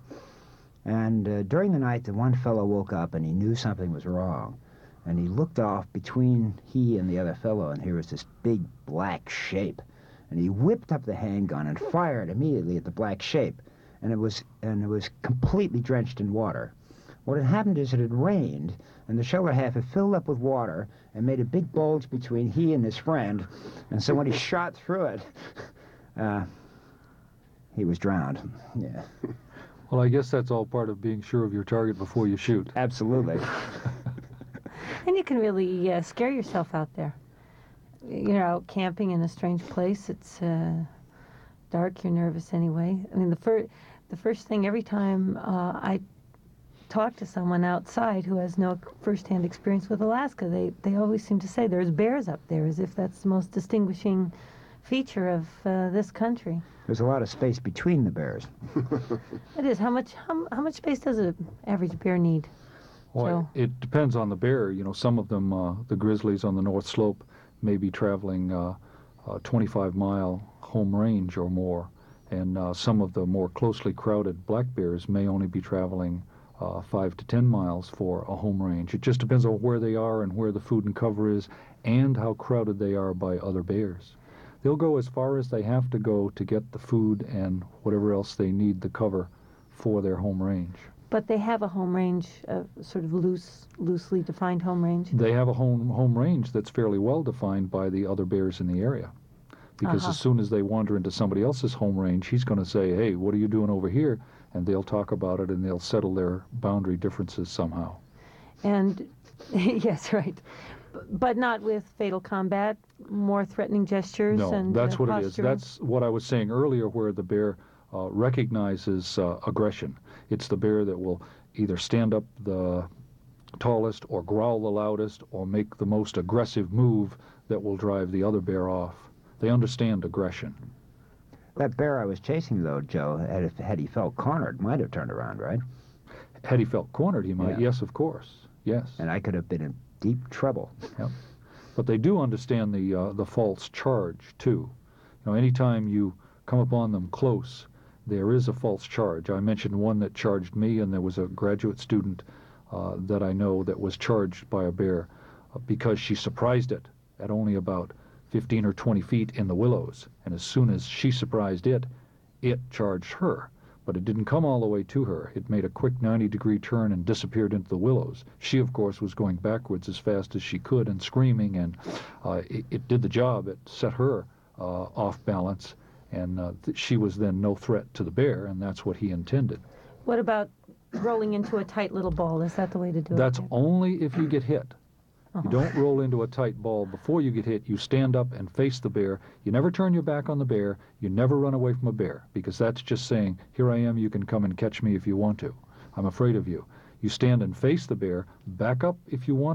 And uh, during the night, the one fellow woke up and he knew something was wrong. And he looked off between he and the other fellow, and here was this big black shape. And he whipped up the handgun and fired immediately at the black shape. And it was and it was completely drenched in water. What had happened is it had rained, and the shelter half had filled up with water and made a big bulge between he and his friend. And so when he shot through it, uh, he was drowned. Yeah. Well, I guess that's all part of being sure of your target before you shoot. Absolutely. and you can really uh, scare yourself out there. You're out camping in a strange place. It's uh, dark. You're nervous anyway. I mean, the first the first thing every time uh, I talk to someone outside who has no first-hand experience with Alaska, they they always seem to say there's bears up there, as if that's the most distinguishing feature of uh, this country. There's a lot of space between the bears. It is. How much how, how much space does an average bear need? Well, Joe? it depends on the bear. You know, some of them, uh, the grizzlies on the North Slope, may be traveling uh, uh, twenty-five mile home range or more, and uh, some of the more closely crowded black bears may only be traveling uh, five to ten miles for a home range. It just depends on where they are and where the food and cover is, and how crowded they are by other bears. They'll go as far as they have to go to get the food and whatever else they need the cover for their home range. But they have a home range, a sort of loose, loosely defined home range. They have a home home range that's fairly well defined by the other bears in the area. Because Uh-huh. as soon as they wander into somebody else's home range, he's going to say, hey, what are you doing over here? And they'll talk about it and they'll settle their boundary differences somehow. And yes, right. B- But not with fatal combat, more threatening gestures No, and that's uh, what it is. posturing. That's what I was saying earlier, where the bear uh, recognizes uh, aggression. It's the bear that will either stand up the tallest or growl the loudest or make the most aggressive move that will drive the other bear off. They understand aggression. That bear I was chasing, though, Joe, had, had he felt cornered, might have turned around, right? Had he felt cornered, he might. Yeah. Yes, of course. Yes. And I could have been in deep trouble. Yep. But they do understand the uh, the false charge too. You know, anytime you come upon them close, there is a false charge. I mentioned one that charged me, and there was a graduate student uh, that I know that was charged by a bear uh, because she surprised it at only about fifteen or twenty feet in the willows. And as soon as she surprised it, it charged her. But it didn't come all the way to her. It made a quick ninety degree turn and disappeared into the willows. She, of course, was going backwards as fast as she could and screaming, and uh, it, it did the job. It set her uh, off balance, and uh, th- she was then no threat to the bear, and that's what he intended. What about rolling into a tight little ball? Is that the way to do That's it? only if you get hit. Uh-huh. You don't roll into a tight ball before you get hit. You stand up and face the bear. You never turn your back on the bear. You never run away from a bear, because that's just saying, here I am, you can come and catch me if you want to. I'm afraid of you. You stand and face the bear, back up if you want to,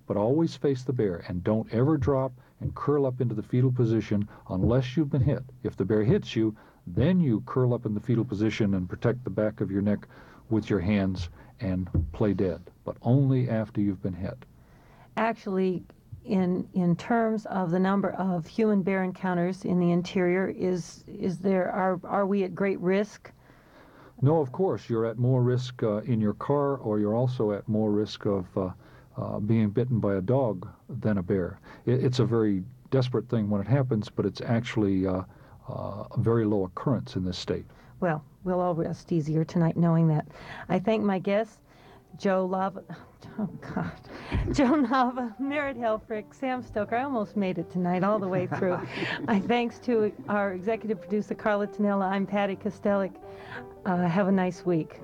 but always face the bear, and don't ever drop and curl up into the fetal position unless you've been hit. If the bear hits you, then you curl up in the fetal position and protect the back of your neck with your hands and play dead, but only after you've been hit. Actually, in in terms of the number of human bear encounters in the interior, is is there are are we at great risk? No, of course, you're at more risk uh, in your car, or you're also at more risk of uh, uh, being bitten by a dog than a bear. It, it's a very desperate thing when it happens, but it's actually uh, uh, a very low occurrence in this state. Well, we'll all rest easier tonight knowing that. I thank my guests, Joe Lava, oh God, Joe Nava, Merritt Helfrich, Sam Stoker. I almost made it tonight all the way through. My thanks to our executive producer, Carla Tanella. I'm Patty Kostelik. Uh, have a nice week.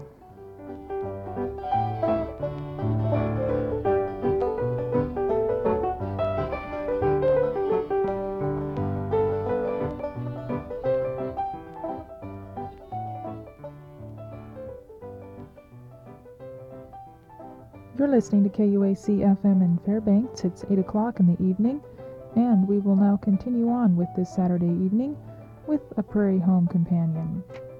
You're listening to K U A C F M in Fairbanks. It's eight o'clock in the evening, and we will now continue on with this Saturday evening with A Prairie Home Companion.